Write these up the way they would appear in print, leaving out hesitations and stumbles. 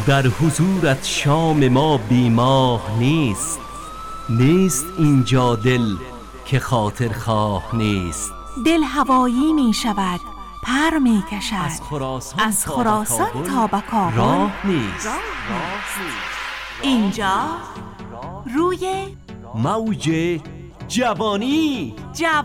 در حضورت شام ما بیماه نیست. نیست اینجا دل که خاطر خواه نیست. دل هوایی می شود، پر می کشد، از خراسان تا به کابل راه نیست. اینجا روی موج جوانی.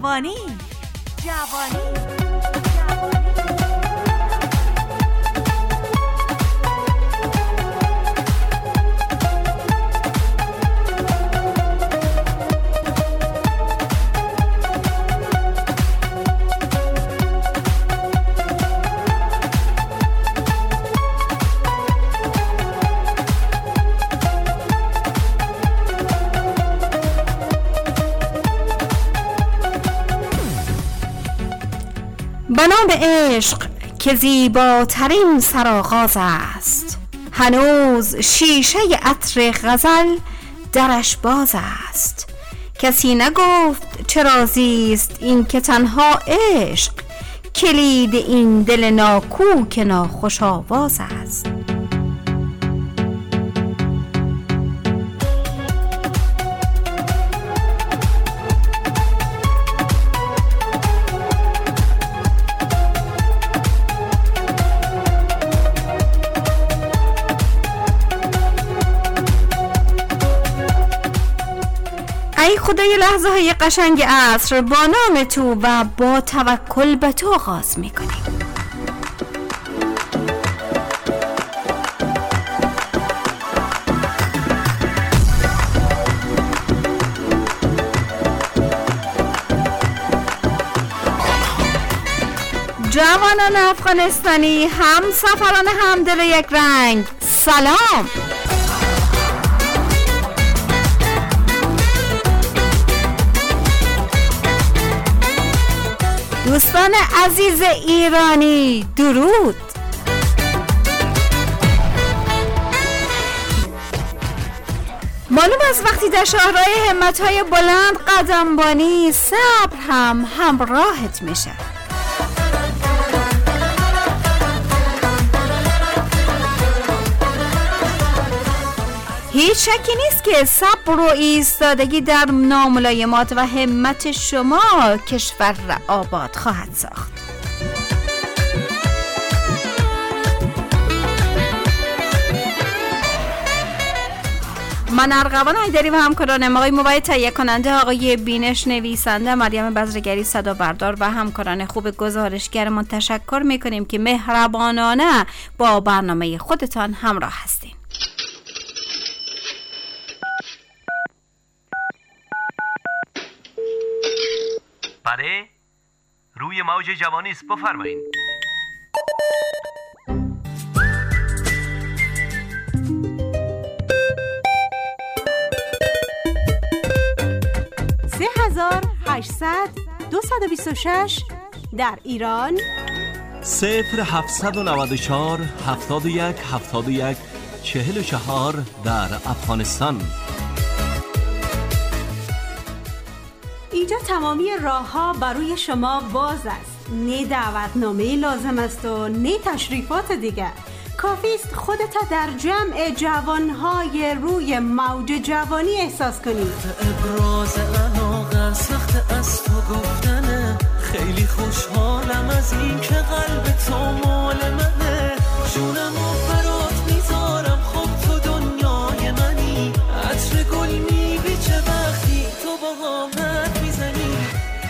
بنام عشق که زیباترین سرآغاز است، هنوز شیشه عطر غزل درش باز است. کسی نگفت چرا زیست این که تنها عشق کلید این دل ناکوک ناخوش آواز است. ای خدای، لحظه های قشنگ عصر با نام تو و با توکل به تو آغاز میکنیم. جوانان افغانستانی، هم سفران همدل یک رنگ، سلام. دوستان عزیز ایرانی، درود. معلوم است وقتی در شاهراه همت‌های بلند قدمبانی، صبر هم همراهت میشه. هیچ شکی نیست که صبر و ایستادگی در ناملایمات و همت شما کشور را آباد خواهد ساخت. من ارغوان حیدری و همکارانم، آقای موبای تهیه کننده، آقای بینش نویسنده، مریم بزرگری صدا بردار و همکاران خوب گزارشگرمان تشکر میکنیم که مهربانانه با برنامه خودتان همراه هستین. بله، روی موج جوانی است، بفرمایید. در ایران 0794 71 71 44 در افغانستان. اینجا تمامی راه‌ها برای شما باز است. نه دعوتنامه لازم است و نه تشریفات دیگر. کافی است خودت در جمع جوانهای روی موج جوانی احساس کنید. ابراز علاقه سخت از تو گفتنه، خیلی خوشحالم از این که قلب تو مال منه. جونمو برات میذارم، خب تو دنیای منی. عطر گل میبیچه وقتی تو با همت میزنی.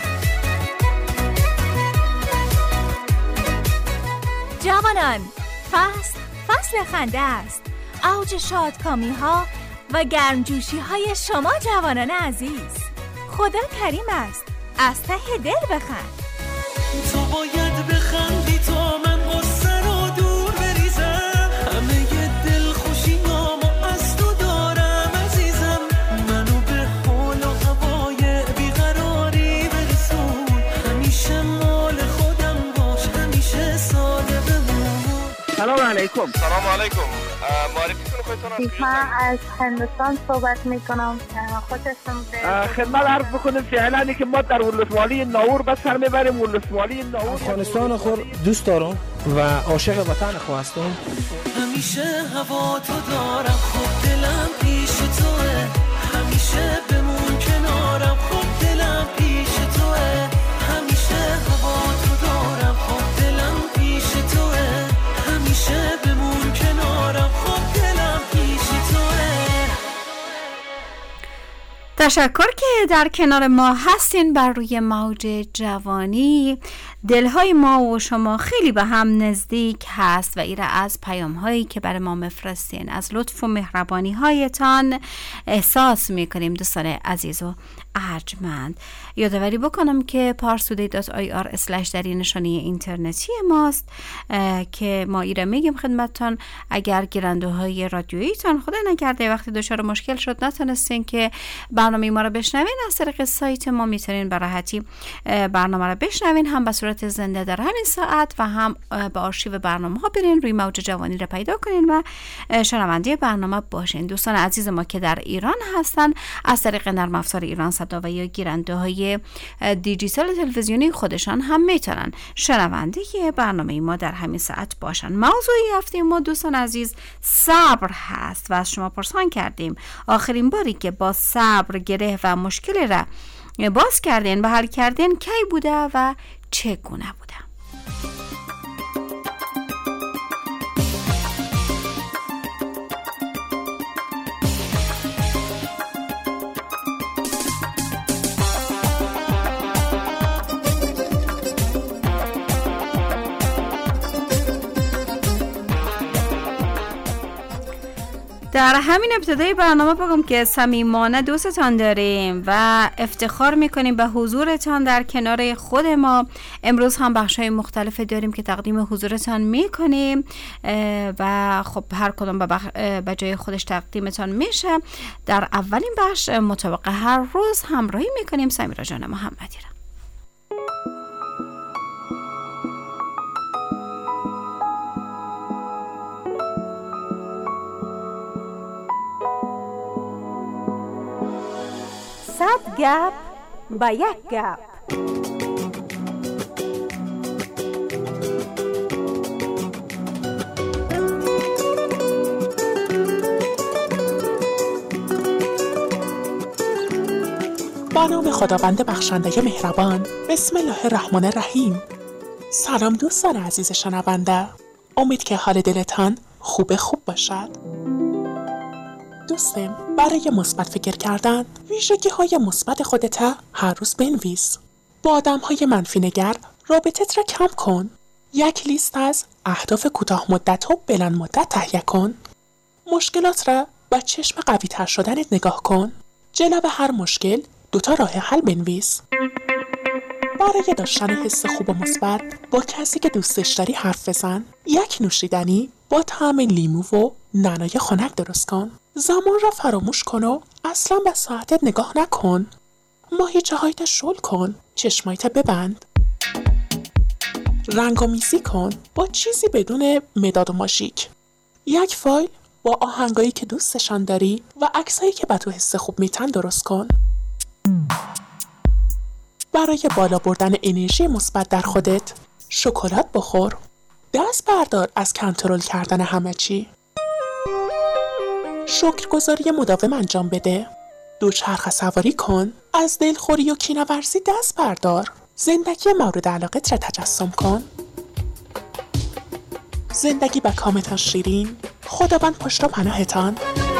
جوانان، فصل خنده است. اوج شادکامی ها و گرمجوشی های شما جوانان عزیز. خدا کریم است، از ته دل بخند. تو باید بخندی تا من غصه رو دور بریزم. همه ی دل خوشیامو از تو دارم عزیزم. منو به حال و هوای بیقراری برسون. همیشه مال خودم باش، همیشه ساده بمون. سلام علیکم. سلام علیکم. معرفیتون خودتون من از هندوستان صحبت میکنم. خودتون خدمت عرض بکنیم فعلا که ما در ولسوالی ناور به سر میبریم. ولسوالی ناور افغانستان خود دوست دارم و عاشق وطن خود هستم. همیشه هوا تو دارم، خود دلم پیش توه، همیشه بمون کنارم، خود دلم پیش توه، همیشه هوا تو دارم، خود دلم پیش توه، همیشه بمون کنارم، خود دلم پیش توه. تشکر که در کنار ما هستین بر روی موج جوانی. دلهای ما و شما خیلی به هم نزدیک هست و ایره از پیام هایی که برای ما مفرستین، از لطف و مهربانی هایتان احساس میکنیم. دوستان عزیز و ارجمند، یادآوری بکنم که parstoday.ir/ در این نشانی اینترنتی ماست که ما ایره میگیم خدمتتان. اگر گیرنده های رادیوییتان خدا نکرده وقتی دچار مشکل شد نتونستین که برنامه ما رو بشنوین، از طریق سایت ما میتونین به راحتی برنامه رو بشنوین، هم به صورت زنده در همین ساعت و هم به آرشیو برنامه ها برین، روی موج جوانی رو پیدا کنین و شنونده برنامه باشین. دوستان عزیز ما که در ایران هستن از طریق نرم افزار ایران صدا و یا گیرنده های دیجیتال تلویزیونی خودشان هم میتونن شنونده برنامه ما در همین ساعت باشن. موضوعی هفته ما دوستان عزیز صبر هست و از شما پرسان کردیم آخرین باری که با صبر گره و مشکل را باز کردین و حل کردین کی بوده و چگونه بوده؟ در همین ابتدای برنامه بگم که صمیمانه دوستتان داریم و افتخار میکنیم به حضورتان در کنار خود ما. امروز هم بخشای مختلف داریم که تقدیم حضورتان میکنیم و خب هر کدوم به جای خودش تقدیمتان میشه. در اولین بخش مطابق هر روز همراهی میکنیم سمیرا جان محمدی را. صد گپ با یک گپ. با نام خداوند بخشنده مهربان، بسم الله الرحمن الرحیم. سلام دوستان عزیز شنونده، امید که حال دلتان خوب باشد. دوستم، برای مثبت فکر کردن ویژگی‌های مثبت خودت هر روز بنویس. با آدم‌های منفی نگر رابطت را کم کن. یک لیست از اهداف کوتاه مدت و بلند مدت تهیه کن. مشکلات را با چشم قوی تر شدنت نگاه کن. جلو هر مشکل 2 راه حل بنویس. برای داشتن حس خوب و مثبت با کسی که دوستش داری حرف بزن. یک نوشیدنی با طعم لیمو و نعنای خنک درست کن. زمان را فراموش کن و اصلا به ساعتت نگاه نکن. ماهیچه هایت شل کن، چشمایت ببند. رنگ‌آمیزی کن با چیزی بدون مداد و ماژیک. یک فایل با آهنگایی که دوستشان داری و عکسایی که به تو حس خوب میتن درست کن. برای بالا بردن انرژی مثبت در خودت شکلات بخور. دست بردار از کنترل کردن همه چی. شکرگزاری مداوم انجام بده. دوچرخه سواری کن. از دلخوری و کینه‌ورزی دست بردار. زندگی مورد علاقت را تجسم کن. زندگی به کامتان شیرین. خداوند پشت و پناهتان.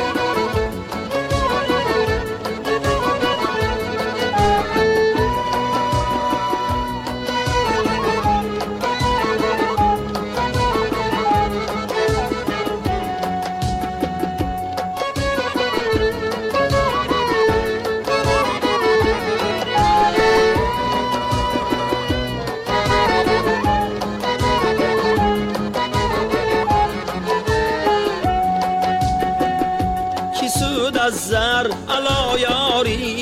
زر علا یاری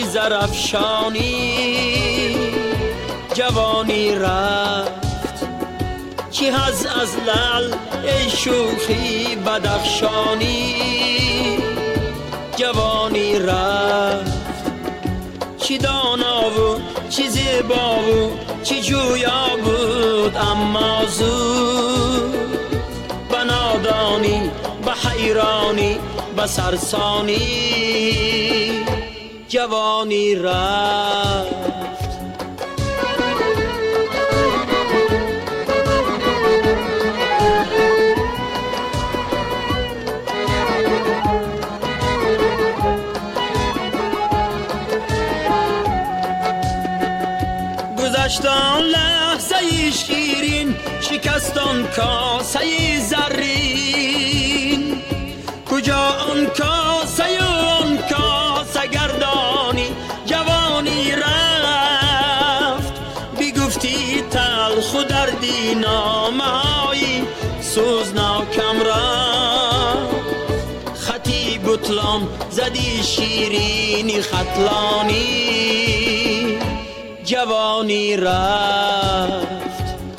زرافشانی جوانی رفت که که از لعل ای شوخی بدخشانی جوانی رفت چی دانا و چی زیبا و چی جویا بود اما زود به نادانی به حیرانی به سرسانی جوانی رفت. گذشتان لحظه شیرین شکستان کاسه زرین کجا آن کاسه و آن کاسه گردانی جوانی رفت بگفتی تلخ و دردی نامه‌های سوزناکم را خطی بطلان زدی شیرینی خطلانی جوانی رفت.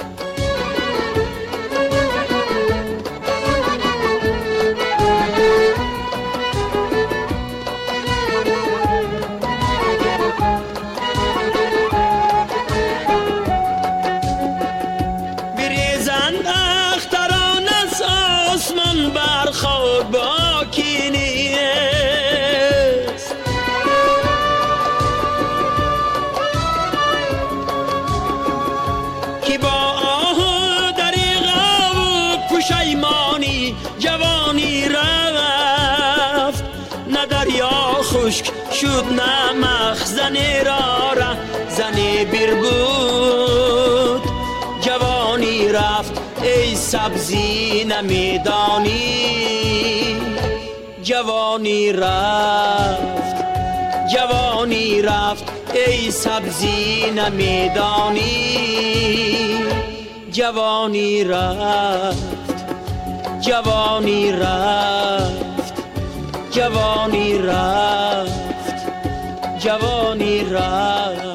بریزند اختران از آسمان برخورد با کینیست که با آه دریغا و پشیمانی جوانی رفت نه دریا خشک شد نه مخزن را زنی بیر بود جوانی رفت ای سبزی نمیدانی جوانی رفت جوانی رفت ای سبزی نمیدانی جوانی رفت جوانی رفت جوانی رفت جوانی رفت.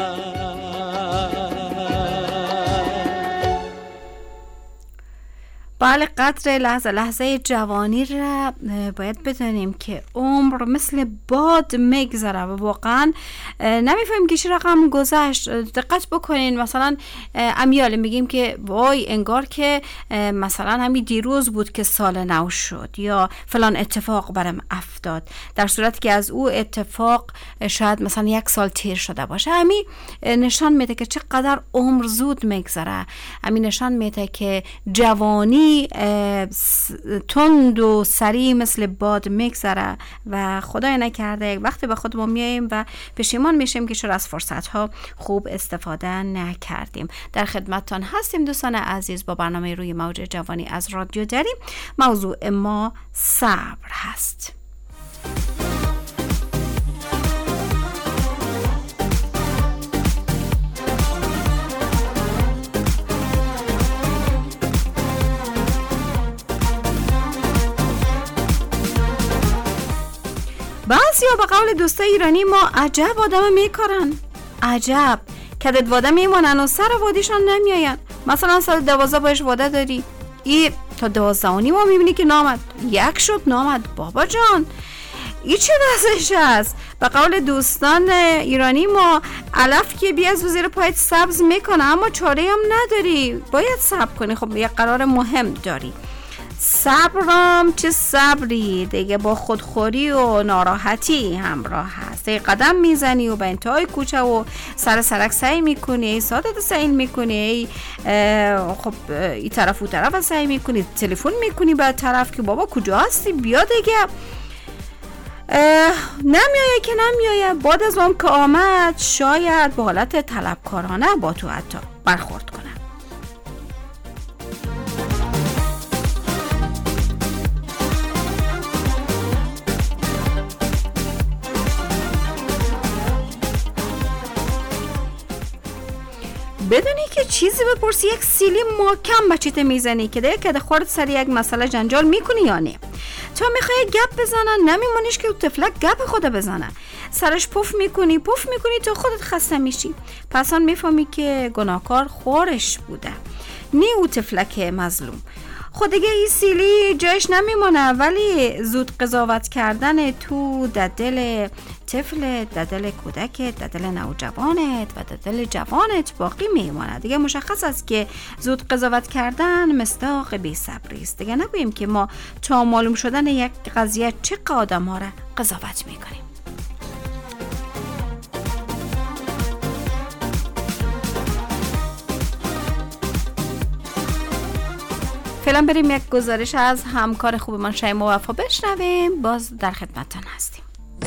بله قدر لحظه جوانی را باید بدانیم که عمر مثل باد میگذره و واقعا نمیفهمیم که چه رقم گذشت. دقت بکنین مثلا امیال میگیم که وای انگار که مثلا همین دیروز بود که سال نو شد یا فلان اتفاق برام افتاد، در صورتی که از او اتفاق شاید مثلا 1 سال تیر شده باشه. همین نشان میده که چقدر عمر زود میگذره. همین نشان میده که جوانی تند و سریع مثل باد میگذره و خدای نکرده وقتی به خودمون میاییم و پشیمان میشیم که چرا از فرصتها خوب استفاده نکردیم. در خدمتتان هستیم دوستان عزیز با برنامه روی موج جوانی از رادیو دریم. موضوع ما صبر هست. بعضی ها به قول دوسته ایرانی ما عجب آدم میکارن، عجب کدت واده میمونن و سر وادیشان نمیاین. مثلا سال 12 باش واده داری ای تا 12 ما میبینی که نامد 1 شد نامد. بابا جان ای چه وضعش هست؟ به قول دوستان ایرانی ما علف که بی از زیر پایت سبز میکنه اما چاره هم نداری، باید صبر کنی. خب یه قرار مهم داری. صبرم چه صبری دیگه با خودخوری و ناراحتی همراه هست. قدم میزنی و به انتهای کوچه و سرک سعی میکنی، سادت سعی میکنی، خب این طرف و طرف سعی میکنی، تلفن میکنی به طرف که بابا کجا هستی بیا دیگه. نمیایه که نمیایه. بعد از اون که آمد شاید به حالت طلبکارانه با تو حتی برخورد کنه. بدونی که چیزی بپرسی 1 سیلی محکم بچیت میزنی که دیگه که خورد سر یک مسئله جنجال میکنی یا نه. تو میخوای گپ بزنن نمیمونیش که تفلک گپ خود بزنه، سرش پف میکنی تا خودت خسته میشی. پس آن میفهمی که گناهکار خورش بوده. نی او تفلک مظلوم. خود دیگه این سیلی جایش نمیمونه، ولی زود قضاوت کردن تو در دل طفل، در دل کودک، در دل نوجوانت و در دل جوانت باقی میمونه. دیگه مشخص است که زود قضاوت کردن مصداق بی‌صبری است. دیگه نگوییم که ما تا معلوم شدن یک قضیه چه آدم‌ها را قضاوت میکنیم. فعلا بریم یک گزارش از همکار خوبمان شیما وفا بشنویم، باز در خدمتتان هستیم.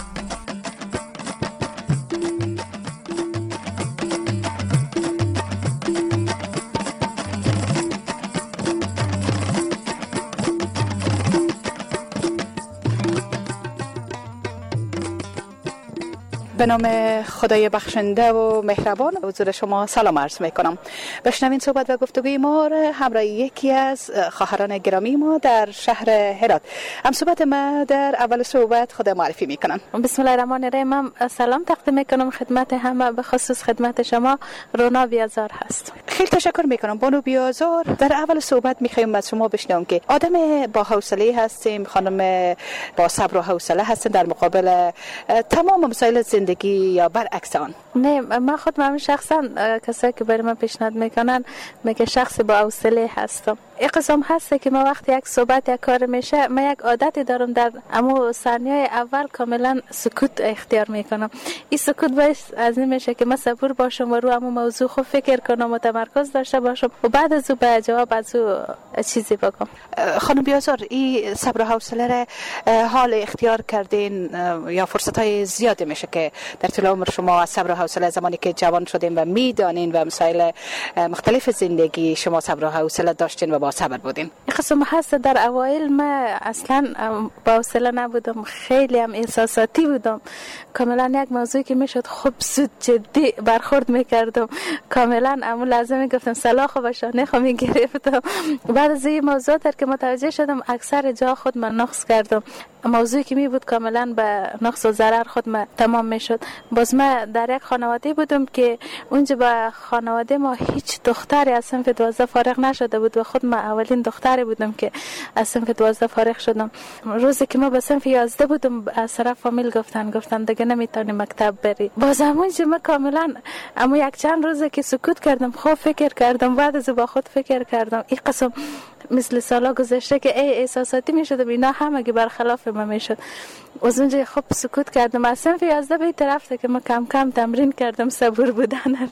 به نام خدای بخشنده و مهربان حضور شما سلام عرض میکنم. بشنوین صحبت و گفتگوی ما همراه یکی از خواهران گرامی ما در شهر هرات. هم صحبت ما در اول صحبت خود معرفی میکنم. بسم الله الرحمن الرحیم. سلام تقدیم میکنم خدمت همه، به خصوص خدمت شما. رونا بیازار هست. خیلی تشکر میکنم بانو بیازار. در اول صحبت میخوایم از شما بشنویم که آدم با حوصله هستیم، خانم با صبر و حوصله هستین در مقابل تمام مسائل زندگی یا برعکس آن؟ نه، من خود من شخصا کسایی که برای من پیشنهاد میکنن میگه شخص با حوصله هستم. این قسم هست که ما وقتی یک صحبت یک کار میشه، من یک عادتی دارم در امو ثانیه اول کاملا سکوت اختیار میکنم. این سکوت باعث از این میشه که من صبور باشم و رو امو موضوع خوب فکر کنم و تمرکز داشته باشم و بعد از او به جواب از او چیزی بگم. خانم بیازار، این صبر و حوصله را حال اختیار کردین یا فرصت های زیادی میشه که در طول عمر شما از صبر و حوصله زمانی که جوان شدین و میدانین و مسائل مختلف زندگی شما صبر و حوصله داشتین و با صبر بودین؟ این قسم هست در اوایل من اصلا با حوصله نبودم، خیلی هم احساساتی بودم. کاملا یک موضوعی که میشد خوب زود جدی برخورد میکردم، کاملا امو لازم گفتم سلاخو و شانه خو میگرفتم. بعد از این موضوع در که متوجه شدم اکثر جا خود من نقص کردم، موضوعی که می بود کاملا به نقص و ضرر خود ما تمام میشد. باز من در یک خانواده بودم که اونجا با خانواده ما هیچ دختری از صنف 12 فارغ نشده بود و خود ما اولین دختری بودم که از صنف 12 فارغ شدم. روزی که ما به صنف 11 بودم از طرف فامیل گفتن دیگه نمیتونی مکتب بری. باز همونجا من کاملا اما یک چند روزه که سکوت کردم، خوب فکر کردم، بعد از با خود فکر کردم این قسم مثل سالا گذشته که احساساتی میشدم، اینا همه که برخلاف من میشد. از اونجا خوب سکوت کردم. از صنف 11 به طرف که من کم کم تمرین کردم صبور بودن.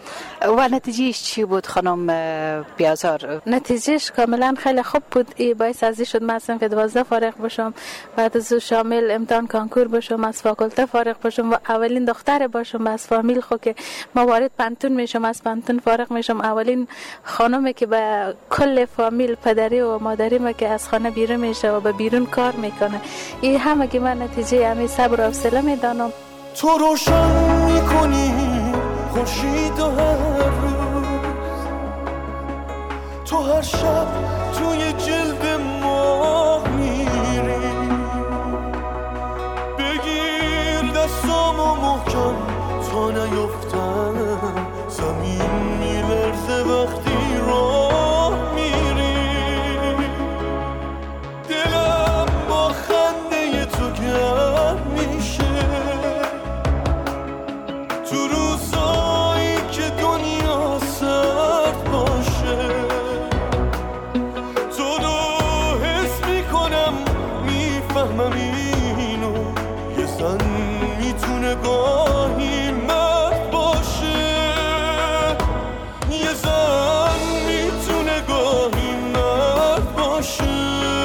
و نتیجهش چی بود خانم بیازار؟ نتیجهش کاملا خیلی خوب بود. ای باعث ازی شد من صنف 12 فارغ بشم، بعد از شامل امتحان کنکور بشم، از فاکولته فارغ بشم و اولین دختر باشم از فامیل خود که ما وارد پانتون میشم، از پانتون فارغ میشم. اولین خانمی که به کل فامیل پدری و مادری ما که از خانه بیرون میشه و به بیرون کار میکنه. این همه که من نتیجه همین صبر و حوصله میدانم. تو روشن میکنی خورشید و هر روز، تو هر شب توی جلد ماه میری، بگیر دستامو محکم تا نیفتم، زمین میلرزه وقتی راه میری، دلم با خنده تو گرم میشه، تو روزایی که دنیا سرد باشه، تو رو حس میکنم میفهمم اینو، یه زن میتونه گاهی مرد باشه، یه زن میتونه گاهی مرد باشه.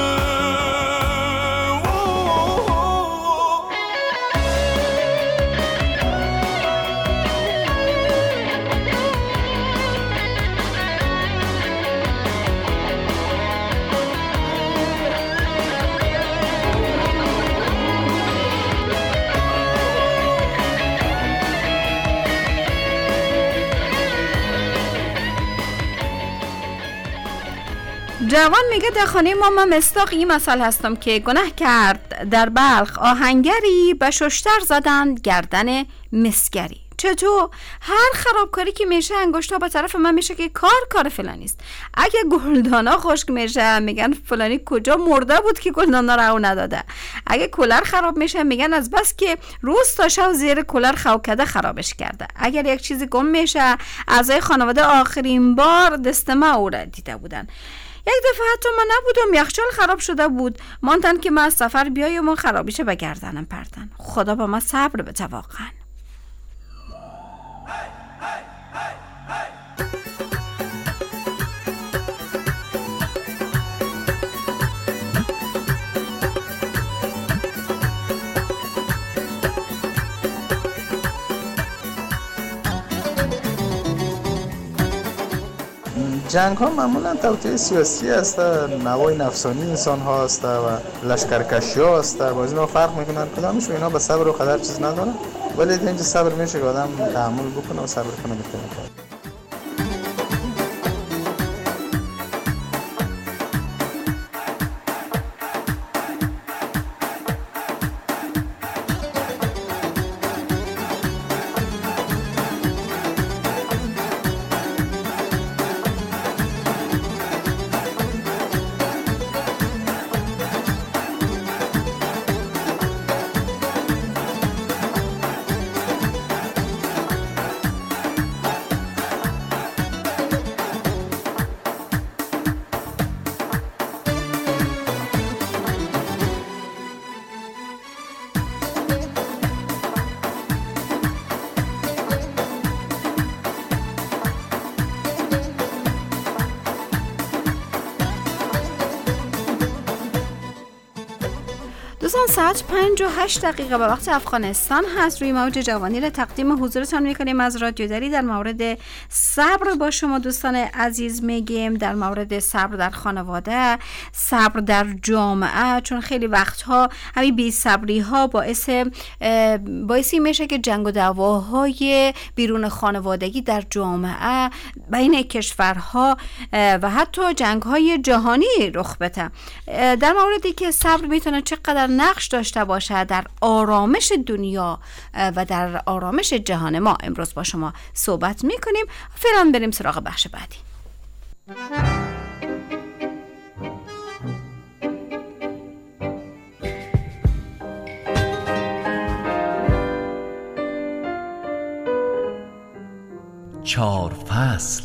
جوان میگه در خانه ما من مصداق این مثل هستم که گناه کرد در بلخ آهنگری، به ششتر زدن گردن مسگری. چطور هر خرابکاری که میشه انگشتا به طرف من میشه که کار فلانی است. اگه گلدانا خشک میشه میگن فلانی کجا مرده بود که گلدانا رو نداده. اگه کولر خراب میشه میگن از بس که روز تا شب زیر کولر خوکده خرابش کرده. اگر یک چیزی گم میشه اعضای خانواده آخرین بار دستمه او را دیده بودن. یک دفعه حتی من نبودم، یخچال خراب شده بود، ماندن که من از سفر بیایم و خرابیشه به گردنم پردن. خدا با ما صبر بده واقعا. جنگ ها معمولا توطئه سیاسی است، نوای نفسانی انسان ها است و لشکرکشی ها است. با اینا فرق میکنن کدامش و اینا به صبر و قدر چیز نداره، ولی اینجا صبر میشه که آدم تحمل بکنه و صبر کنه میکنه. دوستان ساعت 5:08 به وقت افغانستان هست. روی موج جوانی را تقدیم حضورتان میکنیم از رادیو دری. در مورد صبر با شما دوستان عزیز میگیم، در مورد صبر در خانواده، صبر در جامعه، چون خیلی وقتها همین بی‌صبری ها باعثی میشه که جنگ و دعواهای بیرون خانوادگی در جامعه بین کشورها و حتی جنگ های جهانی رخ بده. در موردی که صبر میتونه چقدر نقش داشته باشه در آرامش دنیا و در آرامش جهان ما، امروز با شما صحبت میکنیم. فعلا بریم سراغ بخش بعدی. چهار فصل.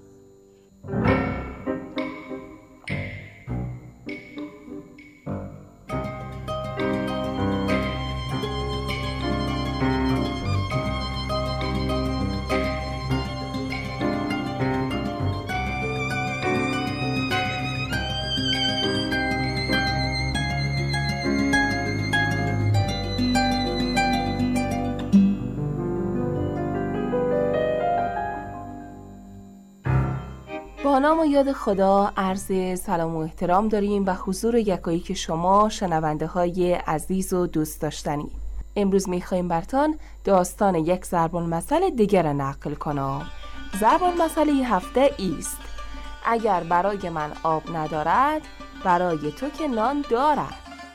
با نام و یاد خدا عرض سلام و احترام داریم و حضور یکایک شما شنونده های عزیز و دوست داشتنی. امروز میخواییم برتان داستان یک ضرب المثل دیگر نقل کنم. ضرب المثل هفته ایست: اگر برای من آب ندارد برای تو که نان دارد.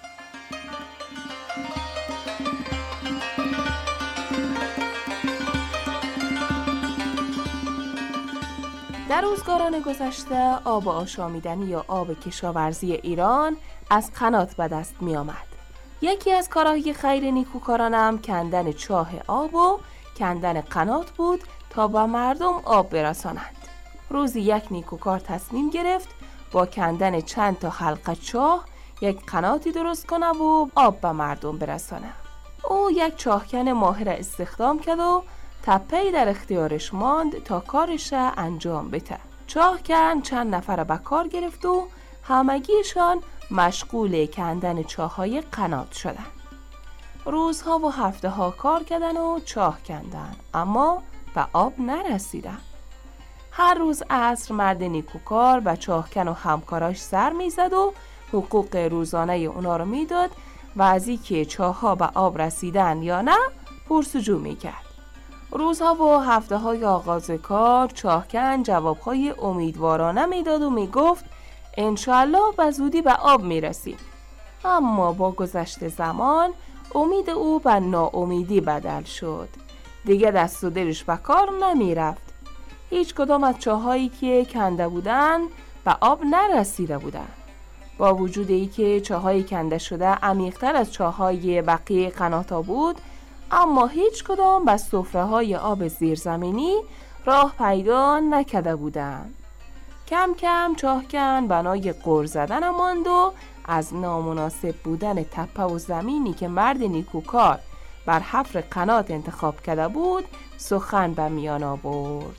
در روزگاران گذشته آب آشامیدنی یا آب کشاورزی ایران از قنات به دست می آمد. یکی از کارهای خیر نیکوکارانم کندن چاه آب و کندن قنات بود تا به مردم آب برسانند. روزی یک نیکوکار تصمیم گرفت با کندن چند تا حلقه چاه یک قناتی درست کنه و آب به مردم برسانه. او یک چاهکن ماهر استخدام کرد و تپه‌ای در اختیارش ماند تا کارش انجام بده. چاهکن چند نفر به کار گرفت و همگیشان مشغول کندن چاه‌های قنات شدند. روزها و هفته‌ها کار کردن و چاه کندن، اما به آب نرسیدن. هر روز عصر مرد نیکوکار به چاهکن و همکاراش سر میزد و حقوق روزانه اونا رو میداد و از اینکه چاه‌ها به آب رسیدن یا نه پرسجو میکرد. روزها و هفته‌های آغاز کار چاهکن جوابهای امیدوارانه میداد و میگفت انشاءالله به زودی به آب میرسیم. اما با گذشت زمان امید او به ناامیدی بدل شد. دیگه دست و دلش به کار نمی رفت. هیچ کدام از چاهایی که کنده بودن به آب نرسیده بودن. با وجود ای که چاهای کنده شده عمیق‌تر از چاهای بقیه قنات‌ها بود، اما هیچ کدام به سفره‌های آب زیرزمینی راه پیدا نکرده بودند. کم کم چاهکن بنای غر زدن ماند و از نامناسب بودن تپه و زمینی که مرد نیکوکار بر حفر قنات انتخاب کرده بود سخن به میان آورد.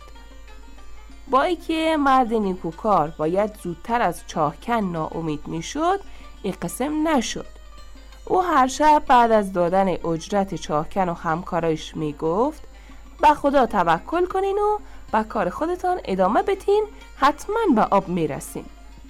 با اینکه مرد نیکوکار باید زودتر از چاهکن ناامید میشد، این قسم نشد. او هر شب بعد از دادن اجرت چاهکن و همکارایش میگفت به خدا توکل کنین و به کار خودتان ادامه بدین، حتما به آب میرسین.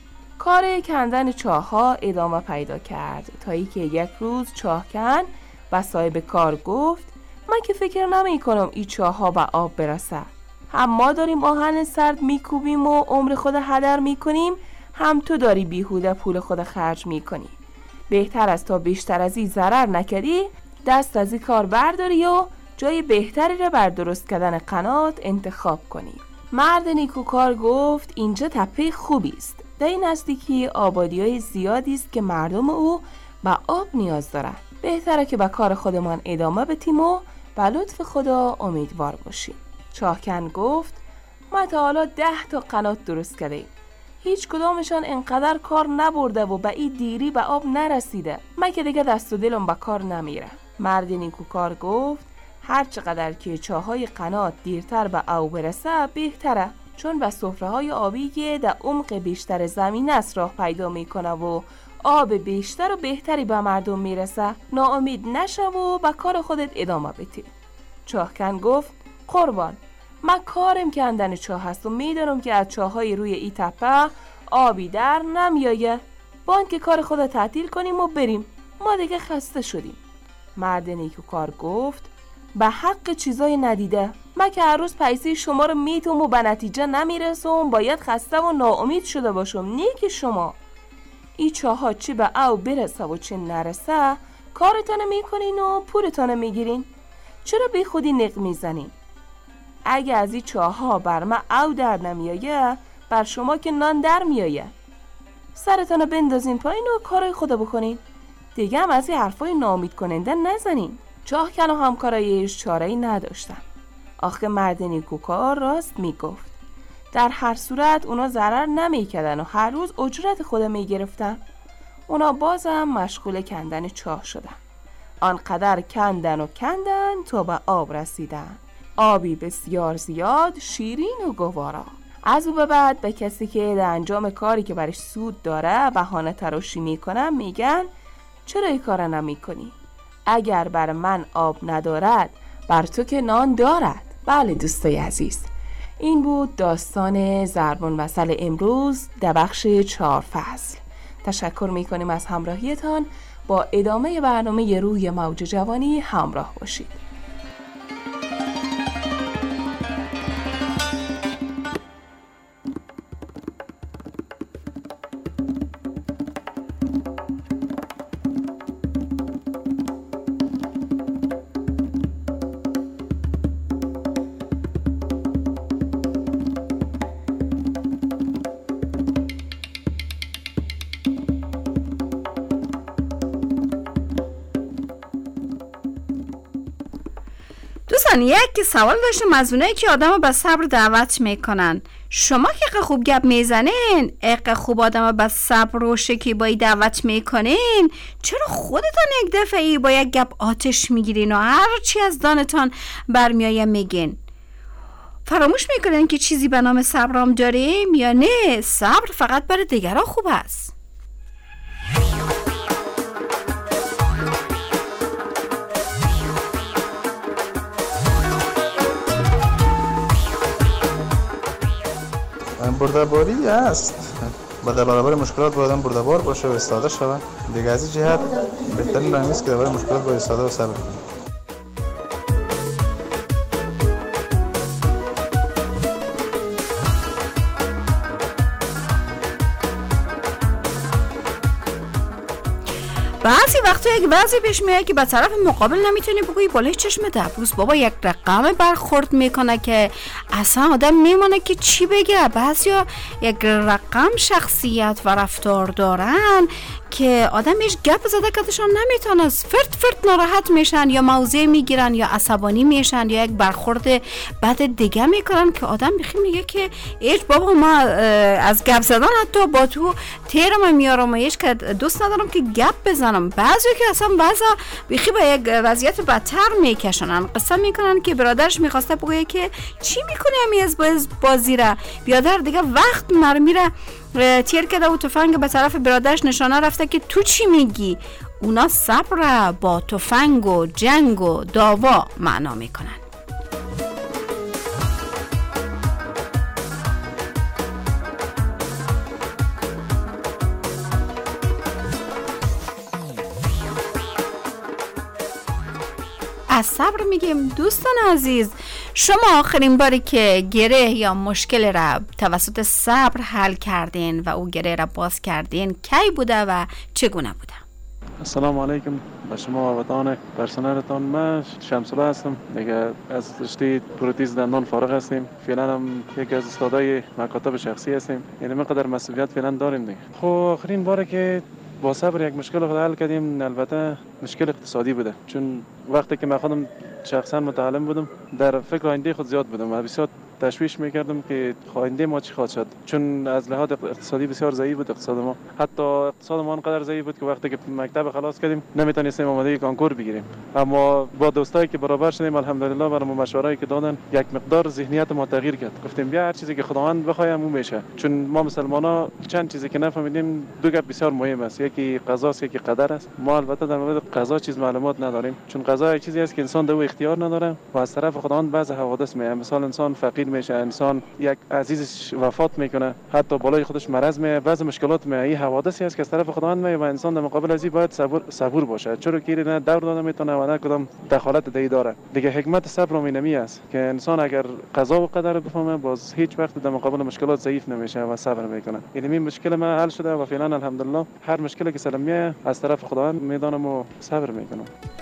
کار کندن چاه‌ها ادامه پیدا کرد تا اینکه یک روز چاهکن و صاحب کار گفت من که فکر نمی کنم این چاه‌ها به آب برسه. هم ما داریم آهن سرد میکوبیم و عمر خود هدر میکنیم، هم تو داری بیهوده پول خود خرج میکنی. بهتر از تا بیشتر از این ضرر نکردی دست از این کار برداری و جای بهتری را بر درست کردن قنات انتخاب کنی. مرد نیکوکار گفت اینجا تپه خوبی است. در این نزدیکی آبادی‌های زیادی است که مردم او به آب نیاز دارند. بهتره که به کار خودمان ادامه بدیم و به لطف خدا امیدوار باشیم. چاهکن گفت ما تا حالا 10 تا قنات درست کردیم. هیچ کدامشان انقدر کار نبرده و به این دیری به آب نرسیده. من که دیگه دست و دلم به کار نمیره. مرد نیکوکار گفت هر چقدر که چاهای قنات دیرتر به آب برسه بهتره، چون به سفره‌های آبی که در عمق بیشتر زمین است راه پیدا میکنه و آب بیشتر و بهتری به مردم میرسه. ناامید نشو و به کار خودت ادامه بده. چاهکن گفت قربان، من کارم کندن چاه هست و میدونم که از چاهای روی ای تپه آبی در نمیایه. با اینکه کار خودت تعطیل کنیم و بریم، ما دیگه خسته شدیم. مرد نیکوکار گفت به حق چیزای ندیده، من که هر روز پیسه شما رو میتونم و به نتیجه نمیرسم، باید خسته و ناامید شده باشم. نه که شما ای چاها چی به او برسه و چی نرسه کارتان میکنین و پولتان میگیرین. چرا بی خودی نق میزنین؟ اگه از این چاها بر من او در نمیایه، بر شما که نان در میایه. سرتان بندازین پایین و کارای خدا بکنین. دیگه هم از این حرفای ناامید کننده نزنین. چاهکن و همکارایش چاره‌ای نداشتن. آخه مرد نیکوکار راست میگفت. در هر صورت اونا ضرر نمیکردن و هر روز اجرت خود میگرفتن. اونا بازم مشغول کندن چاه شدن. آنقدر کندن تا به آب رسیدن. آبی بسیار زیاد، شیرین و گوارا. از او به بعد به کسی که در انجام کاری که برش سود داره بهانه تراشی میکنن میگن چرا این کار نمیکنی؟ اگر بر من آب ندارد بر تو که نان دارد. بله دوستای عزیز، این بود داستان ضرب المثل امروز در بخش 4 فصل. تشکر میکنیم از همراهیتان. با ادامه برنامه روی موج جوانی همراه باشید. دوستان یک سوال داشتم از اونایی که آدم به صبر دعوت میکنن. شما که اقه خوب گپ میزنین، اقه خوب آدم به صبر و شکیبایی دعوت میکنین، چرا خودتان یک دفعی با یک گپ آتش میگیرین و هر چی از دانتان برمیایه میگین؟ فراموش میکنین که چیزی به نام صبرام داریم یا نه؟ صبر فقط برای دیگران خوب است. برده‌باری است. در برابر مشکلات باید آدم برده‌بار باشه و ایستاده شود. دیگه از این جهت بهترین راه است که در برابر مشکلات باید ایستاده و صبر کنیم. بعضی وقتا یک بعضی پیش میاد که به طرف مقابل نمیتونی بگویی بالای چشم دبوس بابا، یک رقم برخورد میکنه که اصلا آدم میمونه که چی بگه. بعضیا یک رقم شخصیت و رفتار دارن که آدمش گپ زده کدشان نمیتونه، فرت ناراحت میشن یا موضع میگیرن یا عصبانی میشن یا یک برخورد بد دیگه میکنن که آدم بخی میگه که ایش بابا ما از گپ زدن حتی با تو تیرم میارم و ایش که دوست ندارم که گپ بزنم. بعضی که اصلا بعضا بخی با یک وضعیت بدتر میکشنن، قصه میکنن که برادرش میخواسته بگه که چی میکنی همی از بازی را، بیادر دیگه وقت مرمی را تیر کرده و تفنگ به طرف برادرش نشانه رفته که تو چی میگی. اونا صبر با تفنگ و جنگ و داوا معنا میکنن. از صبر میگیم دوستان عزیز، شما آخرین باری که گره یا مشکل را توسط صبر حل کردین و او گره را باز کردین کی بوده و چگونه بوده؟ السلام علیکم به شما و وطن پرسنلتان. من شمس‌الله هستم، دیگه از رشته پروتز دندان فارغ هستیم. فعلا هم یکی از استادای مکاتب شخصی هستیم، یعنی مقدار مسئولیت فعلا داریم دیگه. خب آخرین باری که با صبر یک مشکل رو حل کردیم البته مشکل اقتصادی بوده، چون وقتی که من خودم شخصا متعلم بودم در فکر آینده خود زیاد بودم و بسیار تشویش میکردم که آینده ما چی خواهد شد، چون از لحاظ اقتصادی بسیار ضعیف بود اقتصاد ما. حتی اقتصاد ما انقدر ضعیف بود که وقتی که مکتب خلاص کردیم نمیتونستیم آماده کانکور بگیریم. اما با دوستایی که برابر شدیم الحمدلله برای مشوره‌ای که دادن یک مقدار ذهنیت ما تغییر کرد. گفتیم بیا هر چیزی که خداوند بخواد اون میشه، چون ما مسلمان‌ها چند چیزی که نفهمیدیم دو گپ بسیار مهم است، یکی قضا است یکی قدر است. ما البته در مورد قضا چیز معلومات نداریم، چون قضا یک چیزی است که انسان در اختیار نداره و از طرف خداوند بعض حوادث میاد. مثلا انسان فقیر میشه، انسان یک عزیزش وفات میکنه، حتی بالای خودش مرض میاد، بعض مشکلات میاد. این حوادثی است که از طرف خداوند میاد و انسان در مقابل از این باید صبور باشه، چرا که نه دور داده میتونه و نه کدام دخالت دی داره دیگه. حکمت صبر و مینمی است که انسان اگر قضا و قدر بفهمه باز هیچ وقت در مقابل مشکلات ضعیف نمیشه و صبر میکنه. یعنی این مشکل ما حل شده و فعلا الحمدلله هر مشکلی که سلام میاد از طرف خداوند میدانم و صبر میکنم.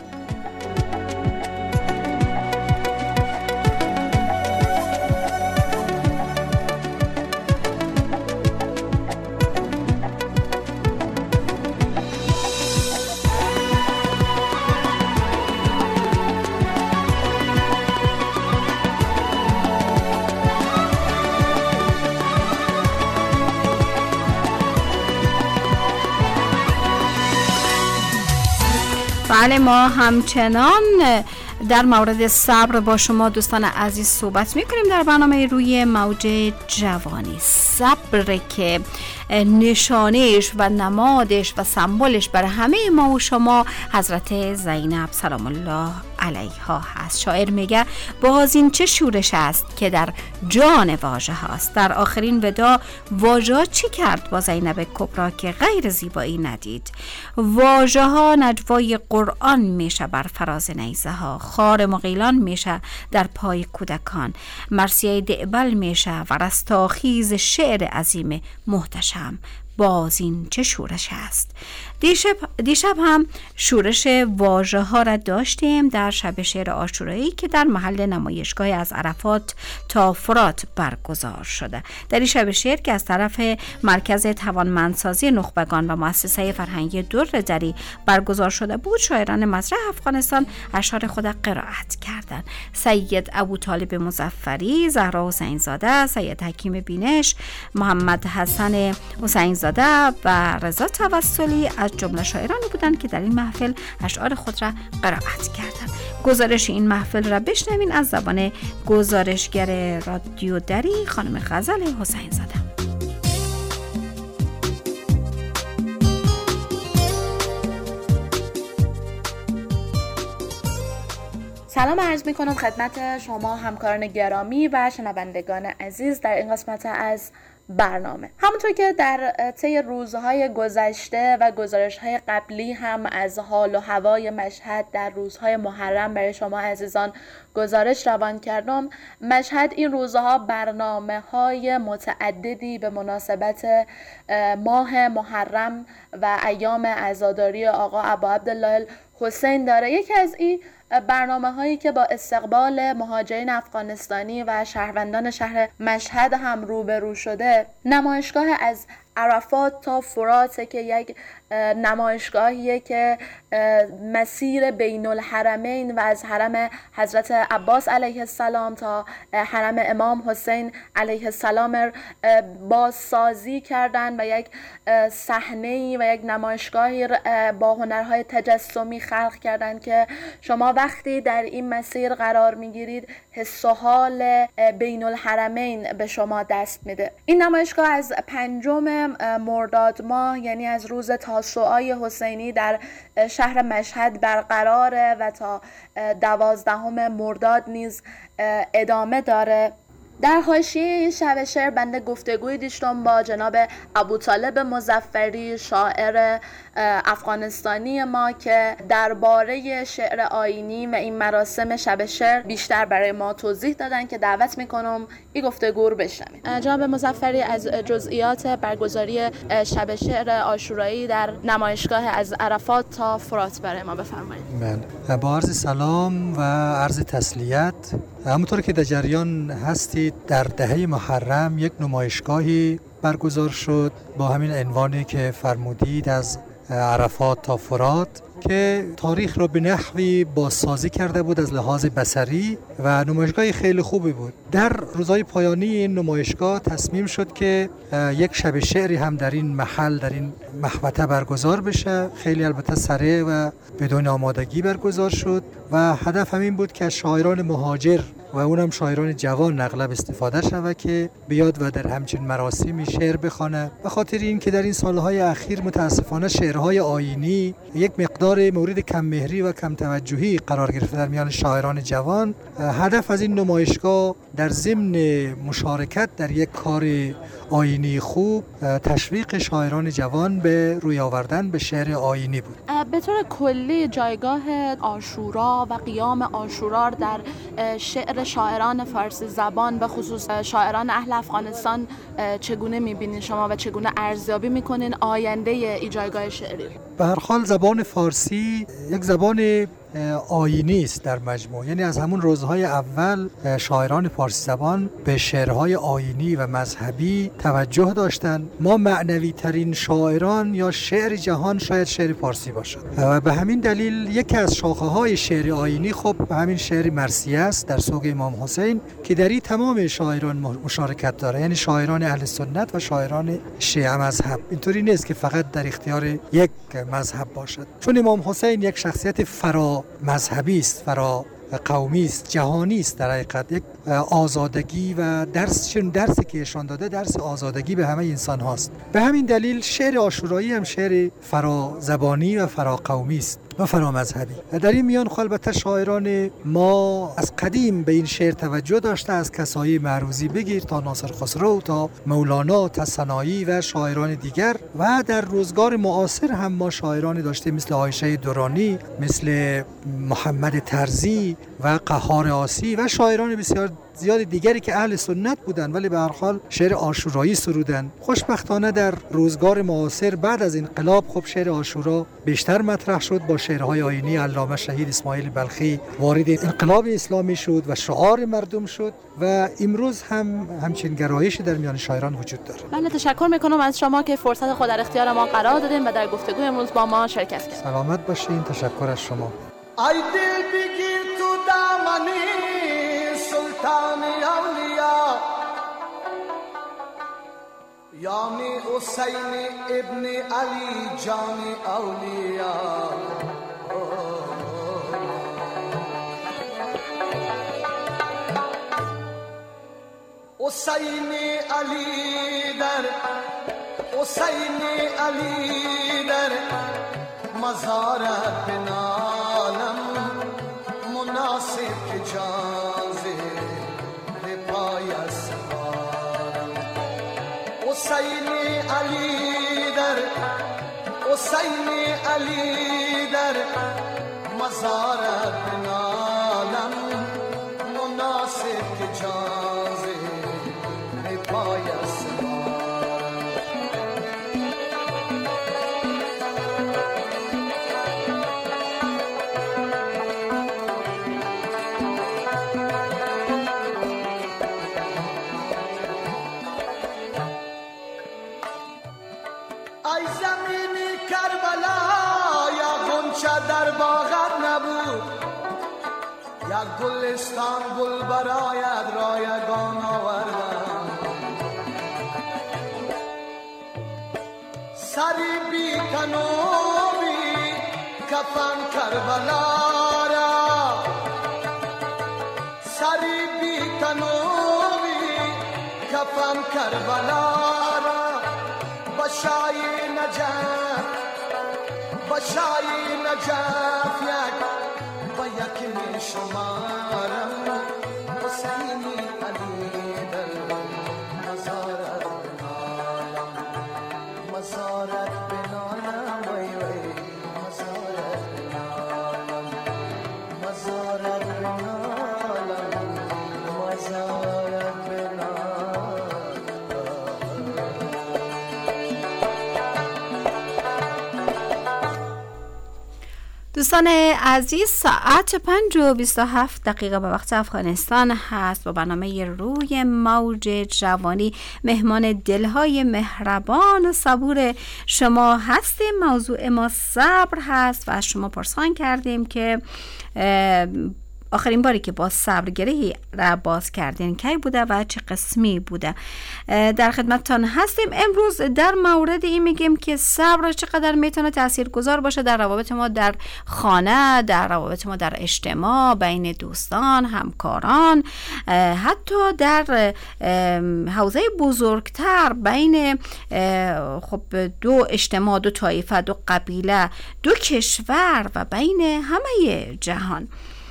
بله، ما همچنان در مورد صبر با شما دوستان عزیز صحبت میکنیم در برنامه روی موج جوانی. صبر که نشانش و نمادش و سمبولش برای همه ما و شما حضرت زینب سلام الله علیها هست. شاعر میگه باز این چه شورش است که در جان واژه هاست. در آخرین ودا واژه چی کرد با زینب کبرا که غیر زیبایی ندید؟ واژه ها نجوای قرآن میشه بر فراز نیزه ها، خار مغیلان میشه در پای کودکان، مرثیه دعبل میشه و رستاخیز شعر عظیم محتشم. باز این چه شورش است. دیشب هم شورش واژه ها را داشتیم در شب شعر عاشورایی که در محل نمایشگاه از عرفات تا فرات برگزار شده. در این شب شعر که از طرف مرکز توانمندسازی نخبگان و مؤسسه فرهنگی دردری برگزار شده بود، شاعران مزرع افغانستان اشعار خود قرائت کردند. سید ابوطالب مظفری، زهرا حسین زاده، سید حکیم بینش، محمد حسن حسین زاده و رضا توسلی از جمله شاعرانی بودند که در این محفل اشعار خود را قرائت کردند. گزارش این محفل را بشنوین از زبان گزارشگر رادیو دری خانم غزل حسین زاده. سلام عرض می کنم خدمت شما همکاران گرامی و شنوندگان عزیز در این قسمت از برنامه. همونطور که در طی روزهای گذشته و گزارش‌های قبلی هم از حال و هوای مشهد در روزهای محرم برای شما عزیزان گزارش روان کردم، مشهد این روزها برنامه‌های متعددی به مناسبت ماه محرم و ایام عزاداری آقا ابا عبدالله حسین داره. یکی از این برنامه هایی که با استقبال مهاجرین افغانستانی و شهروندان شهر مشهد هم روبرو شده، نمایشگاه از عرفات تا فراته که یک نمایشگاهیه که مسیر بین الحرمین و از حرم حضرت عباس علیه السلام تا حرم امام حسین علیه السلام بازسازی کردن و یک صحنه‌ای و یک نمایشگاهی با هنرهای تجسمی خلق کردن که شما وقتی در این مسیر قرار میگیرید حس و حال بین الحرمین به شما دست میده. این نمایشگاه از 5 مرداد ماه یعنی از روز تاسوعای حسینی در شهر مشهد برقراره و تا 12 مرداد نیز ادامه داره. در حاشیه این شب شعر بنده گفتگوی داشتم با جناب ابوطالب مظفری، شاعر افغانستانی ما، که درباره شعر آیینی و این مراسم شب شعر بیشتر برای ما توضیح دادن که دعوت میکنم این گفتگو رو بشنوید. جناب مظفری، از جزئیات برگزاری شب شعر عاشورایی در نمایشگاه از عرفات تا فرات برای ما بفرمایید. بله، با عرض سلام و عرض تسلیت. همونطور که در جریان هستید، در دهه محرم یک نمایشگاهی برگزار شد با همین عنوانی که فرمودید، از عرفات تا فرات، که تاریخ را به نحوی بازسازی کرده بود از لحاظ بصری و نمایشگاه خیلی خوبی بود. در روزهای پایانی این نمایشگاه تصمیم شد که یک شب شعری هم در این محل، در این محوطه برگزار بشه. خیلی البته سریع و بدون آمادگی برگزار شد و هدف همین بود که از شاعران مهاجر و اونم شاعران جوان اغلب استفاده شود که بیاد و در همچین مراسمی شعر بخونه. به خاطر این که در این سالهای اخیر متاسفانه شعرهای آیینی یک مقدار مورد کم مهری و کم توجهی قرار گرفته در میان شاعران جوان، هدف از این نمایشگاه در ضمن مشارکت در یک کار آیینی خوب تشویق شاعران جوان به روی آوردن به شعر آیینی بود. به طور کلی جایگاه عاشورا و قیام عاشورا در شعر شاعران فارسی زبان به خصوص شاعران اهل افغانستان چگونه می‌بینید شما و چگونه ارزیابی می‌کنین آینده ای جایگاه شعری؟ به هر حال زبان فارسی یک زبان آیینی است در مجموع، یعنی از همون روزهای اول شاعران فارسی زبان به شعرهای آیینی و مذهبی توجه داشتند. ما معنوی ترین شاعران یا شعر جهان شاید شعر فارسی باشد و به همین دلیل یکی از شاخه های شعر آیینی خب همین شعر مرثیه است در سوگ امام حسین که در این تمام شاعران مشارکت داره، یعنی شاعران اهل سنت و شاعران شیعه مذهب. اینطوری نیست که فقط در اختیار یک مذهب باشد، چون امام حسین یک شخصیت فرا مذهبی است، فرا قومی است، جهانی است. در حقیقت یک آزادگی و درسی که ایشان داده درس آزادگی به همه انسان هاست. به همین دلیل شعر عاشورایی هم شعر فرا زبانی و فرا قومی است و فرا مذهبی. در این میان البته شاعران ما از قدیم به این شعر توجه داشته، از کسایی معروضی بگیر تا ناصر خسرو تا مولانا تا سنایی و شاعران دیگر، و در روزگار معاصر هم ما شاعرانی داشته مثل عایشه درانی، مثل محمد طرزی و قهار آسی و شاعران بسیار زیاد دیگری که اهل سنت بودن ولی به هر حال شعر عاشورایی سرودن. خوشبختانه در روزگار معاصر بعد از انقلاب خب شعر عاشورا بیشتر مطرح شد، با شعرهای آیینی علامه شهید اسماعیل بلخی وارد انقلاب اسلامی شد و شعار مردم شد و امروز هم همچین گرایشی در میان شاعران وجود داره. بله، تشکر میکنم از شما که فرصت خود در اختیار ما قرار دادین و در گفتگو امروز با ما شرکت کردین. سلامت باشین. تشکر از شما. ای دل بگیر تو دامنی سلطان اولیا، یعنی حسین ابن علی جان اولیا. حسین علی در حسین علی در مزارت بنالم، مناسب که جازه به پای سوارم. حسین علی در حسین علی در مزارت بنالم مناسب که جازه به پای در باغت نبود یک گلستان گل برایت رایگان آوردم سری بی تنوبی کفن کربلا را سری بی تنوبی کفن کربلا را بشای نجف بشای نجف یک با یکی می شمارم حسینی علی در مزارت بنالم مزارت بنالم وی وی مزارت بنالم مزارت بنالم مزارت بنالم. دوستان عزیز، ساعت 5:27 به وقت افغانستان هست. با برنامه روی موج جوانی مهمان دلهای مهربان و صبور شما هستیم. موضوع ما صبر هست و از شما پرسان کردیم که آخرین باری که با صبر گرهی را باز کردین کی بوده و چه قسمی بوده؟ در خدمتتان هستیم. امروز در مورد این میگیم که صبر چقدر میتونه تاثیرگذار باشه در روابط ما در خانه، در روابط ما در اجتماع، بین دوستان، همکاران، حتی در حوزه بزرگتر بین دو اجتماع، دو طایفه، دو قبیله، دو کشور و بین همه جهان.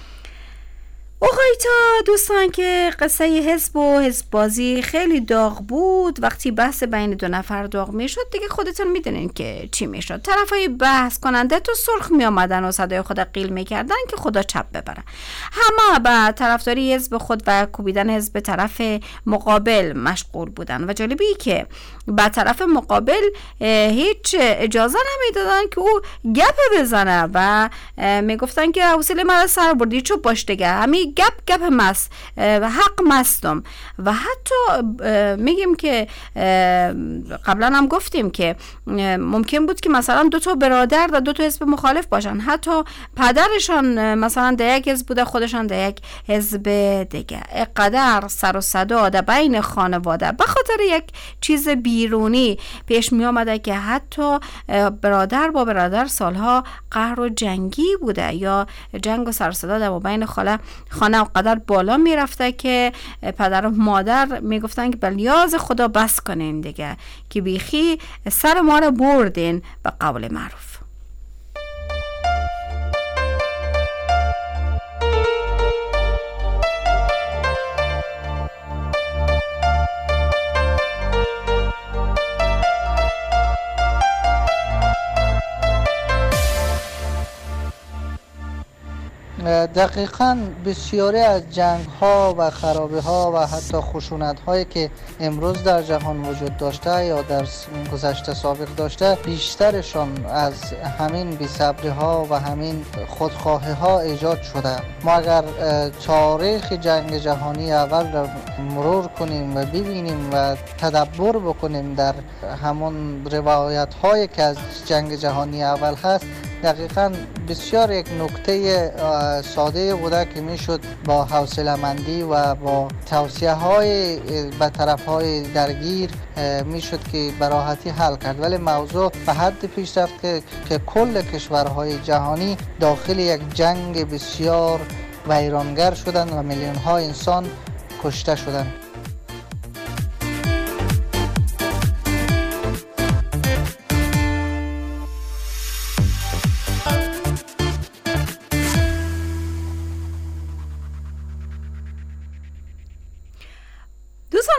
تا دوستان که قصه حزب و حزب بازی خیلی داغ بود، وقتی بحث بین دو نفر داغ می شد دیگه خودتون میدونین که چی می شد. طرفای بحث کننده تو سرخ می آمدن و صدای خود قیل می کردن که خدا چپ ببره. همه به طرفداری حزب خود و کوبیدن حزب طرف مقابل مشغول بودن و جالبی که به طرف مقابل هیچ اجازه نمیدادن که او گپ بزنه و میگفتن که حوصله مرا سر بردی، چوب باش دیگه، همین گپ مست و حق مستم. و حتی میگیم که قبلا هم گفتیم که ممکن بود که مثلا دو تا برادر و دو تا حزب مخالف باشن، حتی پدرشان مثلا در یک حزب بوده، خودشان در یک حزب دیگه. اقدر سر و صدا در بین خانواده به خاطر یک چیز بیرونی پیش می آمده که حتی برادر با برادر سالها قهر و جنگی بوده یا جنگ و سر و صدا در بین خانه و قدر بالا می رفته که پدر و مادر می گفتن که بلیاز خدا بس کنین دیگه که بیخی سر ما رو بردین به قول معروف. دقیقاً بسیاری از جنگ ها و خرابی ها و حتی خشونت هایی که امروز در جهان وجود داشته یا در گذشته سابق داشته، بیشترشان از همین بی‌صبری ها و همین خودخواهی ها ایجاد شده. ما اگر تاریخ جنگ جهانی اول را مرور کنیم و ببینیم و تدبر بکنیم در همون روایت هایی که از جنگ جهانی اول هست، دقیقاً بسیار یک نکته ساده بوده که میشد با حوصله‌مندی و با توصیه های به طرف های درگیر میشد که به راحتی حل کرد. ولی موضوع به حد پیش رفت که کل کشورهای جهانی داخل یک جنگ بسیار ویرانگر شدند و میلیون ها انسان کشته شدند.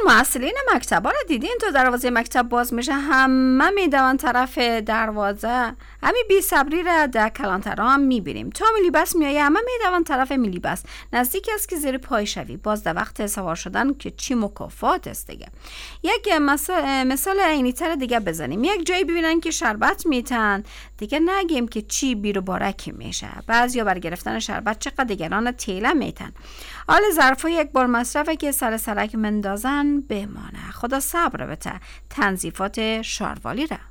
معسلین مکتبا رو دیدین؟ تو دروازه مکتب باز میشه همه میدون طرف دروازه. همین بی صبری را در کلانترها هم میبینیم. تا میلیبس میایه همه میدون طرف میلیبس. نزدیک است که زیر پای شوی. باز در وقت سوار شدن که چی مکافات است دیگه. یک مثال عینی تر دیگه بزنیم. یک جایی ببینن که شربت میتن، دیگه نگیم که چی بیرو بارکی میشه. بعضیا بر گرفتن شربت چقدر دیگران تیله میتن. حال ظرفا یک بار مصرفه که سر سرک مندازن بمانه. خدا صبر بده تنظیفات شاروالی را.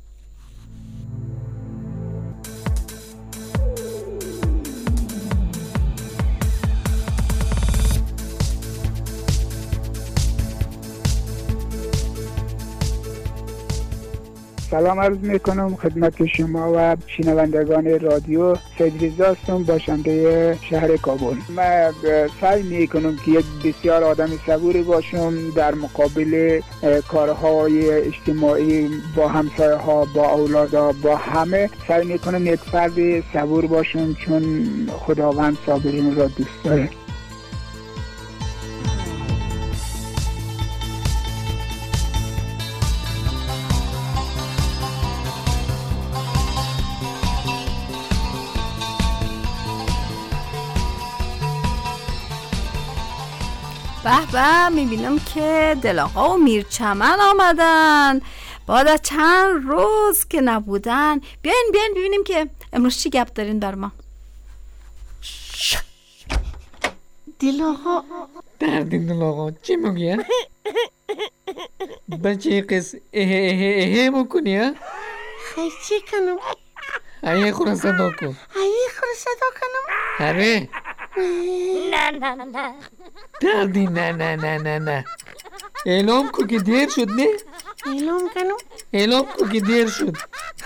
سلام عرض میکنم خدمت شما و شنوندگان رادیو. سیدرضا هستم، باشنده شهر کابل. من سعی میکنم که یک بسیار آدم صبوری باشم در مقابل کارهای اجتماعی با همسایه ها، با اولادا، با همه. سعی میکنم یک فرد صبور باشم چون خداوند صابرین را دوست داره. به به، میبینم که دلاغا و میرچمن آمدن بعد از چند روز که نبودن. بیاین ببینیم که امروز چی گپ دارین بر ما. دلاغا دردین دلاغا چی میگی؟ بچه قص اهه مکنی ها؟ خیلی چی کنم؟ ایه خورا صدا کن. ایه خورا صدا کنم؟ هره نه دردی نه اعلام کو که دیر شد. نه اعلام کنم؟ اعلام کو که دیر شد.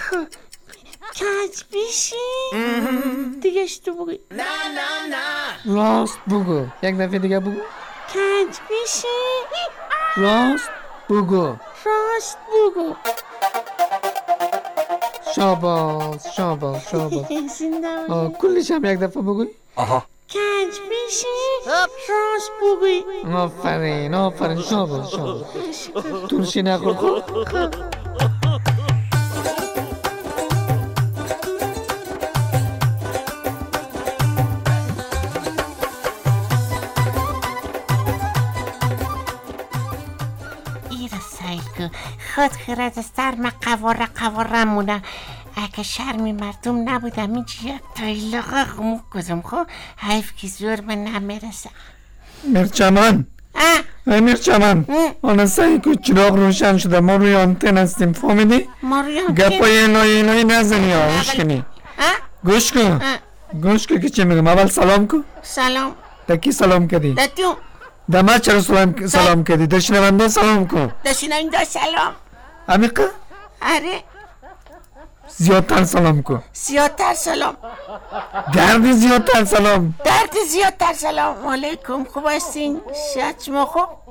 کج بیشی دیگه تو بگوی. نه راست بگو. یک دفعه دیگه بگو. کج بیشی راست بگو. شاباس کلش هم یک دفعه بگوی. کج بیشی راست بگوی. آفرین شاباس ترشی نخور. خب خود خیرت از سرم قوارمونه. اگه شرمی مردم نبودم اینجا یک تایلقه خمو کدم. خب حیف که زور من نمیرسه. میرچمن آنه سعی که چراغ روشن شده. ما روی آنتن هستیم، فهمیدی؟ گپای الهی نزنی ها. گوش کن که چی میگم. اول سلام کن. سلام. در کی سلام کردی؟ در تو. در من چرا سلام کردی؟ در شنونده سلام کن. در شنونده سلام. عمیقه؟ آره. زیادتر سلام کن. زیادتر سلام. درد زیادتر سلام. علیکم. خوب هستین؟ شد شما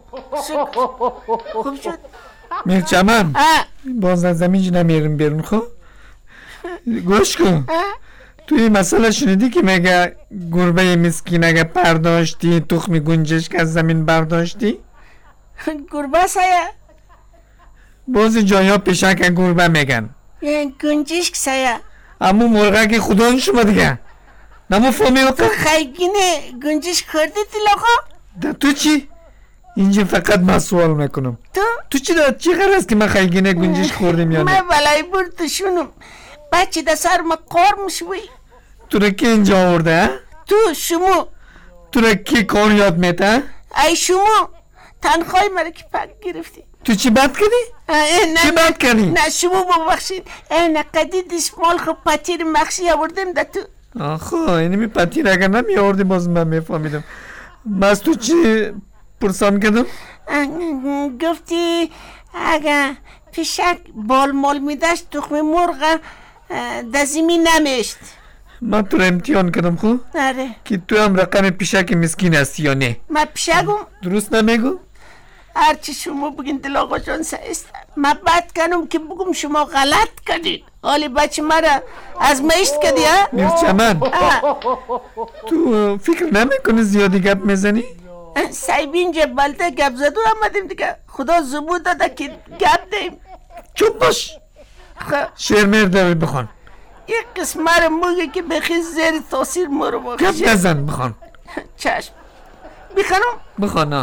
خوب شد. میرچمن باز از زمین نمیرم بیرون. خب گوش کن. توی مسئله شنیدی که مگه گربه مسکین اگه پرداشتی تخم گنجشک از زمین برداشتی؟ گربه سایه؟ بعضی جایا پیشک گربه میگن. گنجشک سایه؟ اما مرغه که خدا شما دیگه نمو فهمی وقت خیگینه گنجشک خورده دلاغا؟ تو چی؟ اینجا فقط من سوال میکنم. تو چی غرض که من خیگینه گنجشک خوردیم یا نه؟ من بلای بردشونم. بچه در سر ما کار میشوی. تو را که اینجا آورده؟ شما تو را که کار یاد میده؟ ای شما تنخواه مرا که پک گرفتی. تو چی بد کردی؟ چی بد کردی؟ نه شما ببخشید. نه قدیدش مال خب پتیر مخشی آوردم در تو. آخه اینمی پتیر اگر نمی آوردی باز من میفهمیدم. بس تو چی پرسان کردم؟ گفتی اگر پیشک بال مال میداشت تخم مرغ در زمین نمیشت. من تو رو امتحان کردم. خب آره که تو هم رقم پیشک مسکین هستی یا نه. من پیشکم درست نمیگو؟ هرچی شما بگین دلاغا جان سایست. من بد کنم که بگم شما غلط کردید. حالی بچه مرا از میشت کردی ها؟ میرچمن تو فکر نمیکنی زیادی گپ میزنی؟ سایبین جبالته گپ زدو آمدیم دیگه. خدا زبون داده که گپ دیم. چوب باش. شعر میر داری بخوان. یک قسمه رو موگه که بخی زیر تاثیر مرو باشه. گپ نزن بخوان. چشم بخوانم؟ بخوان.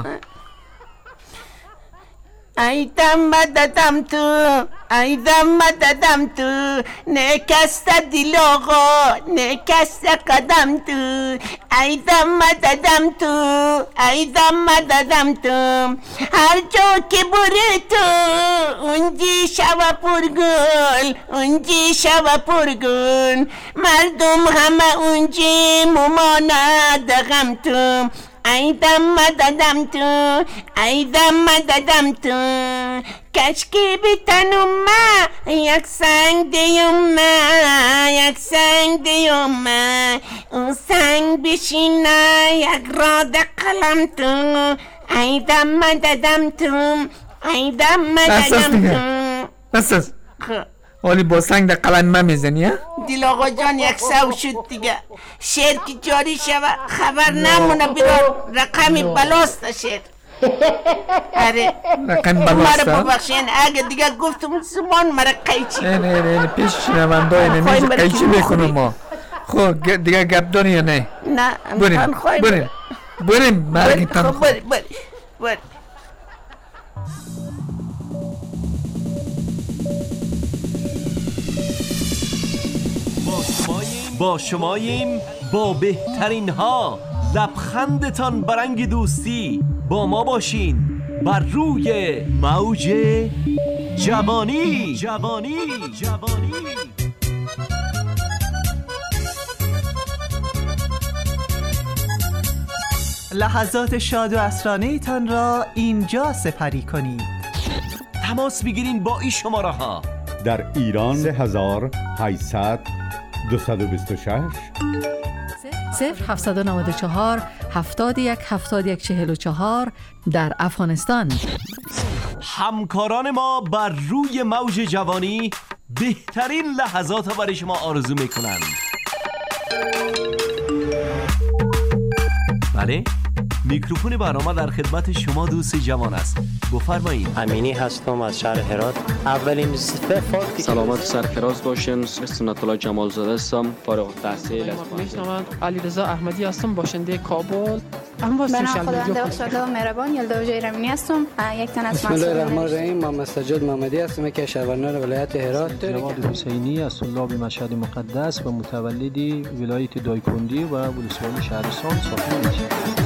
ایدم مددم تو، ایدم مددم تو، نکست دل آقا، نکست قدم تو، ایدم مددم تو، ایدم مددم تو، هر جا که بره تو اونجی شوه پرگل، اونجی شوه پرگل، مردم همه اونجی مماند غم تو، ایدم مددم تو، ایدم مددم تو، کشکی بیتنم ما یک سنگ دیم ما، یک سنگ دیم ما، اون سنگ بشینه یک راد قلم تو، ایدم مددم تو، ایدم مددم تو. بس ولی با سنگ در قلم ما میزنی ها؟ دل آقا جان یک سو شد دیگه. شعر که جاری شود خبر نمونه بیرون. رقمی بلاست شعر. آره رقم بلاسته؟ مرا ببخشین اگه دیگه گفتم زمان مرا قیچی. نه پیش شنوندای نمیشه قیچی بکنم ما. خب دیگه گپ داری یا نه؟ نه بریم مرگتان خب بریم. با شماییم با بهترین ها، لبخندتان برنگ دوستی. با ما باشین بر روی موج جوانی. لحظات شاد و عصرانه تان را اینجا سپری کنید. تماس بگیرین با این شماره ها: در ایران 3800 226 0794 71 71 44. در افغانستان همکاران ما بر روی موج جوانی بهترین لحظات را برای شما آرزو میکنند. بله، میکروفون برنامه در خدمت شما دوست جوان است. بفرمایید. امینی هستم از شهر هرات. اولین صفاتی سلامت و سرفراز باشین. سنت الله جمال زاده هستم، فارغ التحصیل از میشنوند. علیرضا احمدی هستم، باشنده کابل. من خداوند استاد و مهربان یلدا جیرمینی هستم، یک تن از بسم الله الرحمن الرحیم. محمد سجاد محمدی هستم که شهروندان ولایت هرات. جواد حسینی از طلاب مشهد مقدس و متولد ولایت دایکندی و ولسوالی شهرستان ساکن میشم.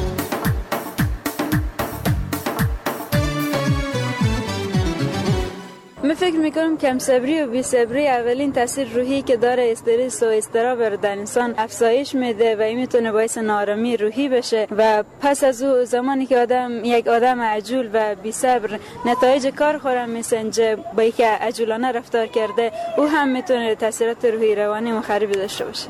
من فکر میکنم کم صبری و بی صبری اولین تاثیر روحی که داره استرس و اضطراب در انسان افزایش میده و این میتونه باعث ناآرامی روحی بشه و پس از او زمانی که یک آدم عجول و بی صبر نتایج کار خورم میسنجه با اینکه عجولانه رفتار کرده، او هم میتونه تاثیرات روحی روانی مخربی داشته باشه.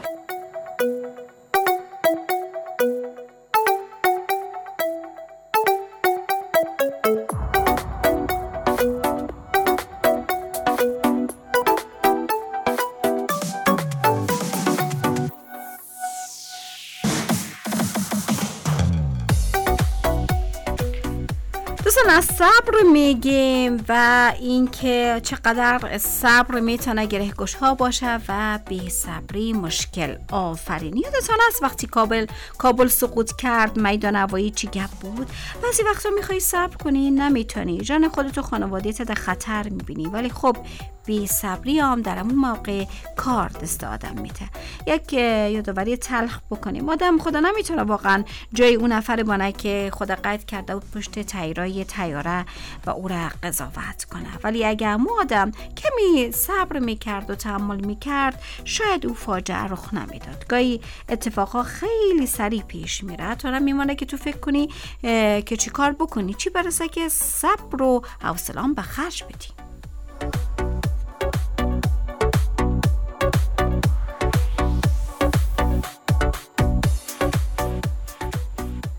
از صبر میگیم و اینکه چقدر صبر میتونه گرهگشا باشه و بی صبری مشکل آفرینی. یادتون است وقتی کابل سقوط کرد، میدان هوایی چی گپ بود؟ بعضی وقتا میخوای صبر کنی نمیتونی، جان خودت و خانواده‌ت در خطر میبینی، ولی خب بی صبری هم در اون موقع کار دست آدم میده. یک یادآوری تلخ بکنیم، آدم خدا نمیتونه واقعا جای اون نفر بانه که خدا قید کرده و پشت تایرای تیاره و او را قضاوت کنه، ولی اگه مو آدم کمی صبر میکرد و تحمل میکرد، شاید او فاجعه رخ نمیداد. گاهی اتفاقا خیلی سریع پیش میره تا نمیمونه که تو فکر کنی که چی کار بکنی، چی برسه که صبر و حوصله به خرج بدی.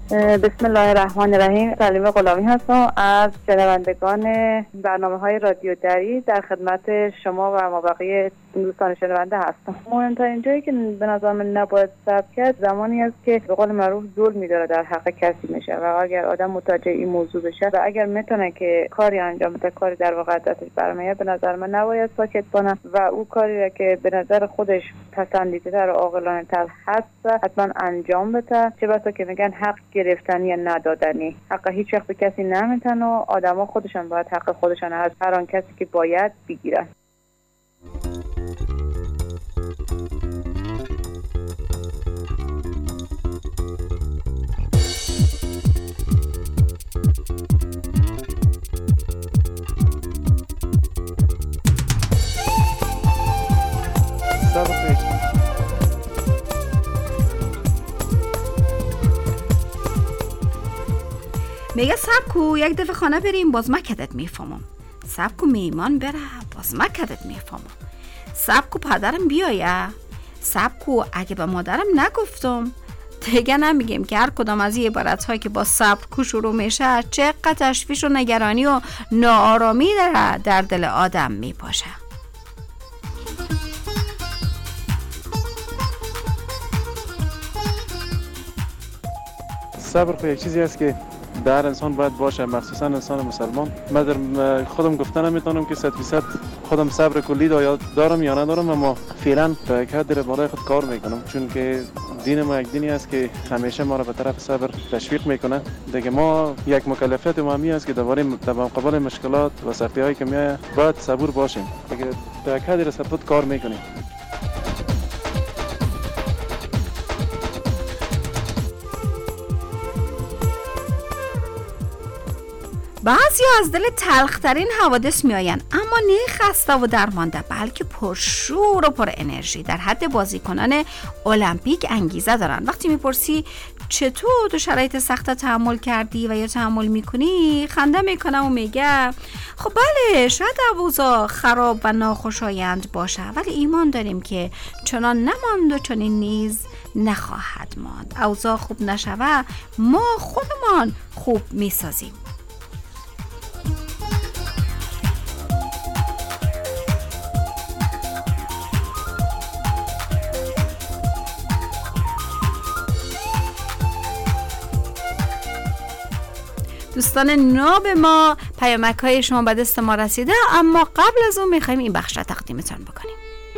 بسم الله الرحمن الرحیم. سلیمه غلامی هستم از شنوندگان برنامه‌های رادیو دری، در خدمت شما و ما بقیه دوستان شنونده هستم. مهمترین جایی که به نظر من نباید صبر کرد زمانی است که به قول معروف ظلمی داره در حق کسی میشه و اگر آدم متوجه این موضوع بشه و اگر میتونه که کاری انجام بده، کاری در واقع دستش برمیاد، به نظر من نباید ساکت کنه و او کاری را که به نظر خودش پسندیده‌تر و عاقلانه‌تر هست حتما انجام بده. چه بسا که میگن حق گرفتنی یا ندادنی، حق هیچ وقت به کسی نمیتن و آدما خودشان باید حق خودشان از هر آن کسی که باید بگیرن. میگه سبکو یک دفعه خانه بریم باز مکدت میفهمم. سبکو میمان بره باز مکدت میفهمم. سبکو پدرم بیایه. سبکو اگه به مادرم نگفتم. دیگه نمیگیم که هر کدام از این عبارت هایی که با سبکو شروع میشه چقدر تشویش و نگرانی و ناآرامی در دل آدم میپاشه. صبر خو یک چیزی است که در انسان باید باشه، مخصوصا انسان مسلمان. من در خودم گفتن نمیتونم که 100% خودم صبر کلی دارم یا ندارم، اما فعلا تا یک حد در بالای خود کار میکنم، چون که دین ما یک دینی است که همیشه ما را به طرف صبر تشویق میکنه. دیگه ما یک مکلفیت ما همی است که در مقابل مشکلات و سختی هایی که میاد باید صبور باشیم. دیگه تا یک حد ثبات کار میکنیم. بعضی از دل تلخترین حوادث میآیند اما نه خسته و درمانده، بلکه پرشور و پر انرژی، در حد بازیکنان المپیک انگیزه دارن. وقتی میپرسی چطور تو شرایط سخت تحمل کردی و یا تحمل میکنی، خنده میکنه و میگه خب بله شاید اوضاع خراب و ناخوشایند باشه، ولی ایمان داریم که چنان نماند و چنین نیز نخواهد ماند. اوضاع خوب نشوه ما خودمان خوب میسازیم. دوستان ناب ما، پیامک های شما به دست ما رسیده، اما قبل از اون میخوایم این بخش را تقدیمتان بکنیم.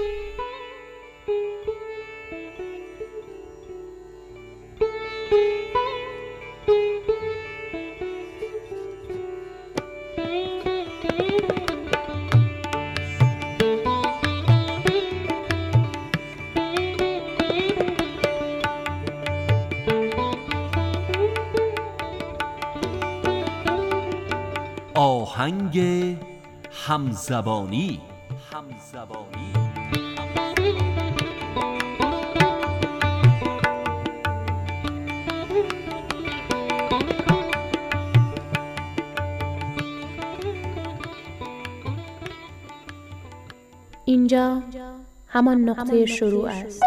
آهنگ همزبانی. اینجا همان نقطه شروع است.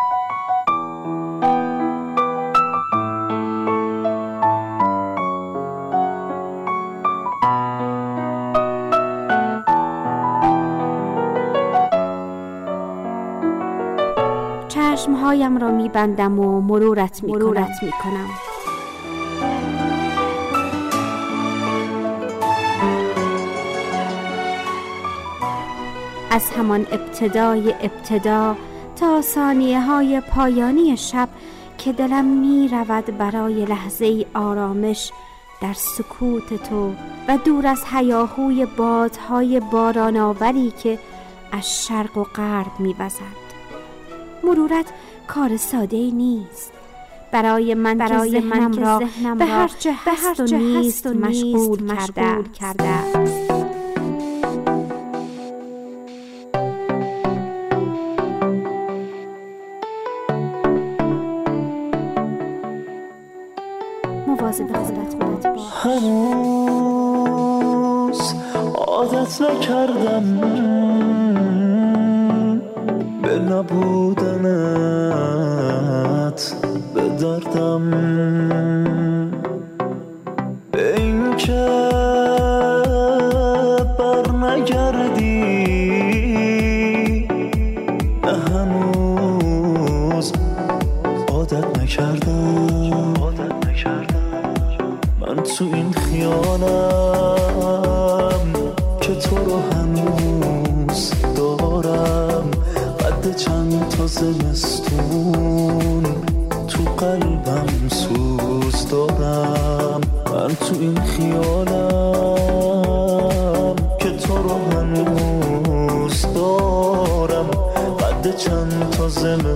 چشمهایم را میبندم و مرورت میکنم. از همان ابتدای ابتدا تا ثانیه های پایانی شب که دلم میرود برای لحظه آرامش در سکوت تو و دور از هیاهوی بادهای باران‌آوری که از شرق و غرب میوزد. مرورت کار ساده‌ای نیست. برای من که ذهنم را به هر چه هست و نیست مشغول کرده است. مواظب خودت باش. هنوز عادت نکردم به نبودنت، به دردم که بر نگردی، نه هنوز عادت نکردم من تو این خیالم که تو رو هنوز دارم. قد چند تا زمستون تو قلبم سوز دارم. من تو این خیالم که تو رو هنوز دارم. قد چند تا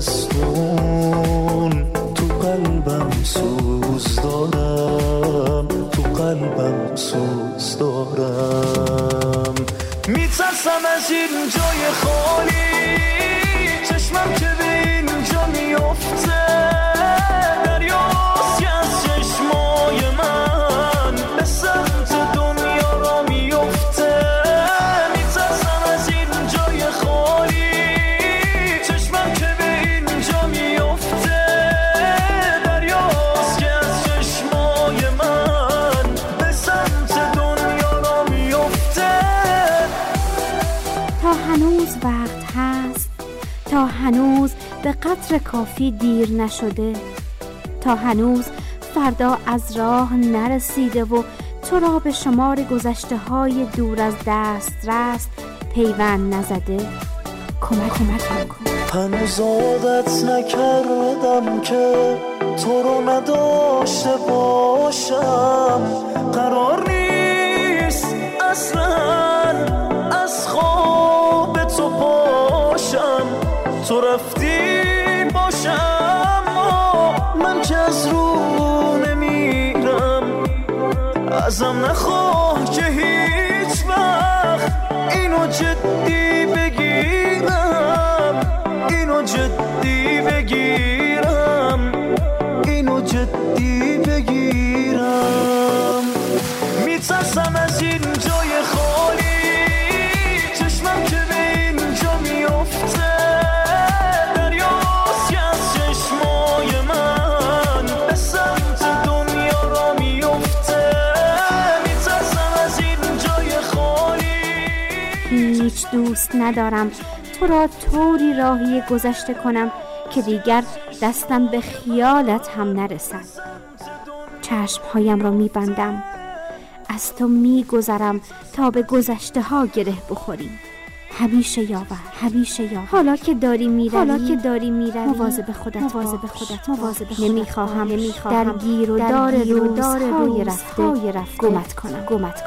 زمستون تو قلبم سوز دارم. تو قلبم سوز دارم. میترسم از این جای خالی، چشمم که به اینجا میفته دریاست که از چشمای من به سمت دنیا را میفته. میترسم از این جای خالی، چشمم که به اینجا میفته دریاست که از چشمای من به سمت دنیا را میفته. تا هنوز وقت هست، تا هنوز به قدر کافی دیر نشده، تا هنوز فردا از راه نرسیده و تو را به شمار گذشته های دور از دسترس پیوند نزده، کمکم کن. هنوز عادت نکردم که تو رو نداشته باشم. قرار نیست اصلا از خواب تو پاشم. تو رفتی باشم من که از رو نمیرم. ازم نخواه که هیچ وقت اینو جدی بگیرم. اینو جدی بگیرم. اینو جدی بگیرم. میترسم از این جای خالی، چشمم که به اینجا میفته دریاست که از چشمای من به سمت دنیا را میفته. میترسم از این جای خالی. هیچ دوست ندارم تو را طوری راهی گذشته کنم که دیگر دستم به خیالت هم نرسد. چشمهایم را میبندم، از تو میگذرم تا به گذشته ها گره بخوریم. همیشه یاور، همیشه یاور. حالا که داری میروی مواظب خودت باش. نمیخواهم در گیر و دار روزهای رفته گمت کنم.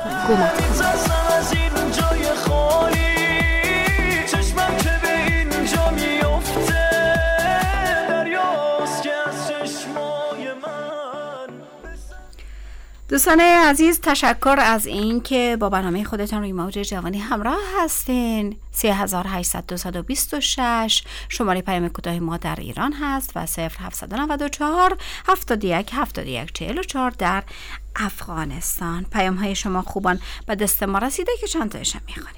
از این جای خالی، چشمم که به اینجا میفته دریاست که از چشمای من. دوستان عزیز، تشکر از این که با برنامه خودتان روی موج جوانی همراه هستین. 3800 شماره پیام کوتاه ما در ایران هست و 0794 71 71 44 در افغانستان. پیام های شما خوبان به دست ما رسیده که چند تایشم میخوانیم.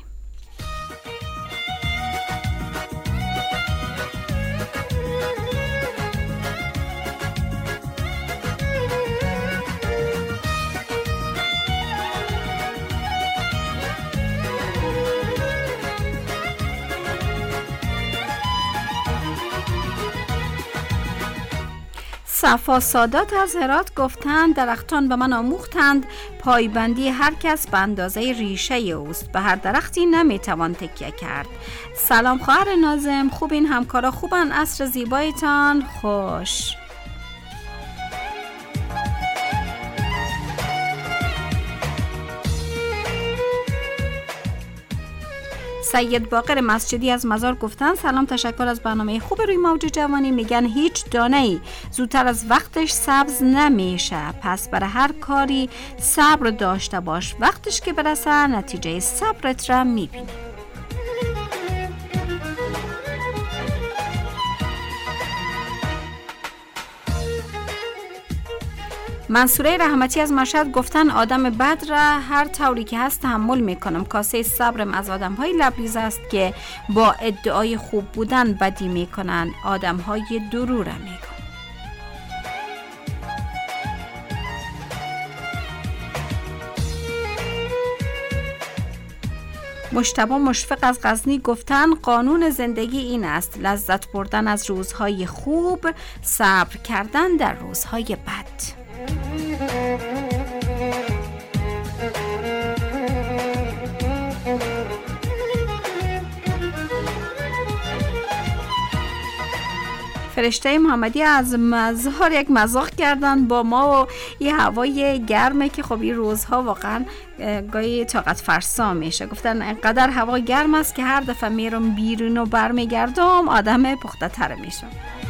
صفا سادات از هرات گفتند درختان به من آموختند پایبندی هر کس به اندازه ریشه اوست، به هر درختی نمیتوان تکیه کرد. سلام خواهر ناظم، خوبین؟ همکارا خوبن؟ عصر زیبایتان خوش. سید باقر مسجدی از مزار گفتن سلام، تشکر از برنامه خوب روی موج جوانی. میگن هیچ دانه‌ای زودتر از وقتش سبز نمیشه، پس برای هر کاری صبر داشته باش، وقتش که برسه نتیجه صبرت را میبینی. منصوره رحمتی از مشهد گفتن آدم بد را هر طوری که هست تحمل میکنم، کاسه صبرم از آدم های لبریز است که با ادعای خوب بودن بدی میکنن، آدم های درو را میگن. مجتبی مشفق از غزنی گفتن قانون زندگی این است: لذت بردن از روزهای خوب، صبر کردن در روزهای بد. فرشته محمدی از مزار یک مزاق کردن با ما و یه هوای گرمه که خب این روزها واقعا گاهی طاقت فرسا میشه. گفتن اینقدر هوا گرم است که هر دفعه میرم بیرون و برمیگردم آدم پخته تر میشم.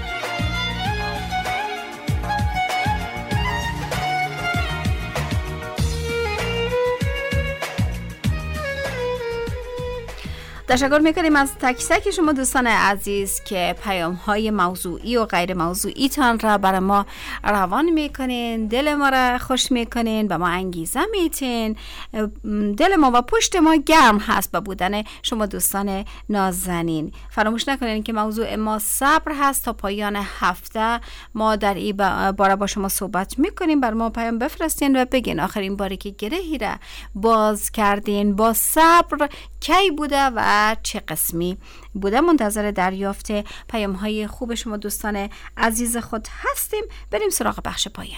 تشکر میکنیم از تک تک شما دوستان عزیز که پیام های موضوعی و غیر موضوعی تان را برای ما روان میکنین، دل ما را خوش میکنین، به ما انگیزه میتین. دل ما و پشت ما گرم هست با بودن شما دوستان نازنین. فراموش نکنین که موضوع ما صبر هست. تا پایان هفته ما در این باره با شما صحبت میکنیم. بر ما پیام بفرستین و بگین آخرین باری که گرهی را باز کردین با صبر کی بوده و چه قسمی بوده. منتظر دریافت پیام های خوب شما دوستان عزیز خود هستیم. بریم سراغ بخش پایانی.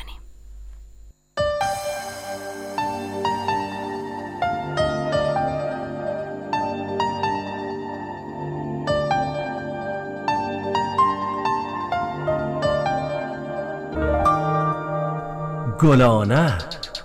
گلانه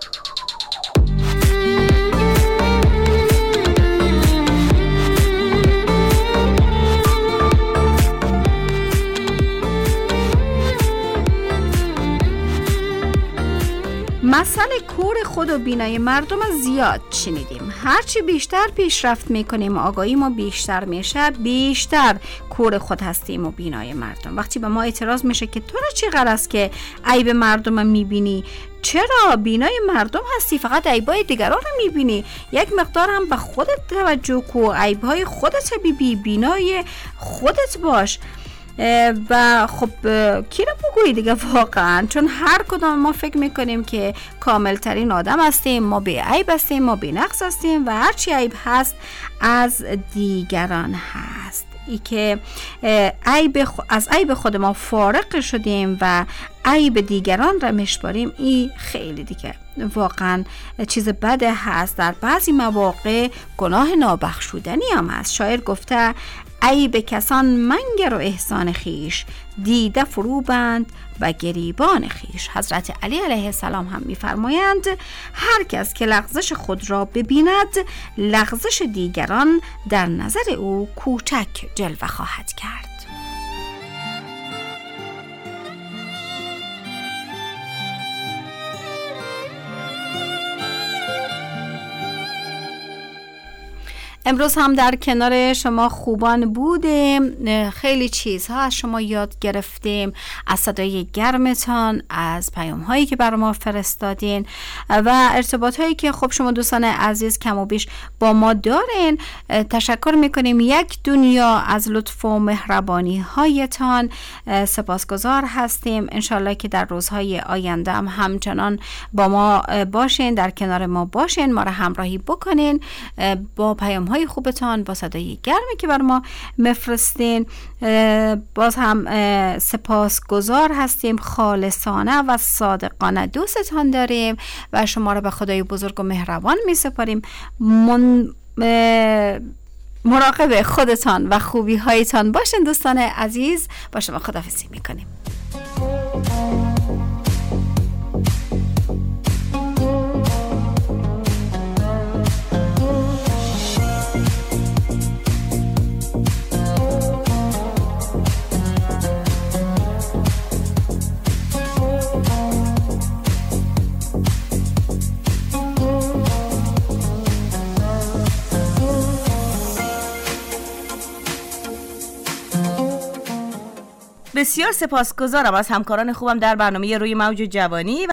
مسئله کور خود و بینای مردم زیاد شنیدیم. هرچی بیشتر پیشرفت میکنیم آگاهی ما بیشتر میشه، بیشتر کور خود هستیم و بینای مردم. وقتی به ما اعتراض میشه که تو را چی غرض که عیب مردم میبینی؟ چرا بینای مردم هستی؟ فقط عیبای دیگران رو میبینی. یک مقدار هم به خودت توجه کو، عیبهای خودت ببین، بینای خودت باش. و خب کی رو بگویی دیگه واقعا، چون هر کدام ما فکر میکنیم که کامل ترین آدم هستیم، ما بی عیب هستیم، ما بی نقص هستیم و هرچی عیب هست از دیگران هست. ای که از عیب خود ما فارغ شدیم و عیب دیگران را میشماریم، این خیلی دیگه واقعا چیز بده هست. در بعضی مواقع گناه نابخشودنی هم هست. شاعر گفته عیب کسان منگر و احسان خیش، دیده فروبند و گریبان خیش. حضرت علی علیه السلام هم می‌فرمایند هر کس که لغزش خود را ببیند، لغزش دیگران در نظر او کوچک جلوه خواهد کرد. امروز هم در کنار شما خوبان بودیم. خیلی چیزها از شما یاد گرفتیم، از صدای گرمتان، از پیام هایی که برای ما فرستادین و ارتباط هایی که خب شما دوستان عزیز کم و بیش با ما دارین. تشکر میکنیم یک دنیا از لطف و مهربانی هایتان. سپاسگزار هستیم. انشالله که در روزهای آینده هم همچنان با ما باشین، در کنار ما باشین، ما را همراهی بکنین با پیام های خوبتان، با صدای گرمی که بر ما مفرستین. باز هم سپاسگزار هستیم. خالصانه و صادقانه دوستتان داریم و شما را به خدای بزرگ و مهربان می سپاریم. مراقب خودتان و خوبی هایتان باشین دوستان عزیز. با شما خداحافظی می کنیم. بسیار سپاسگزارم از همکاران خوبم در برنامه روی موج جوانی.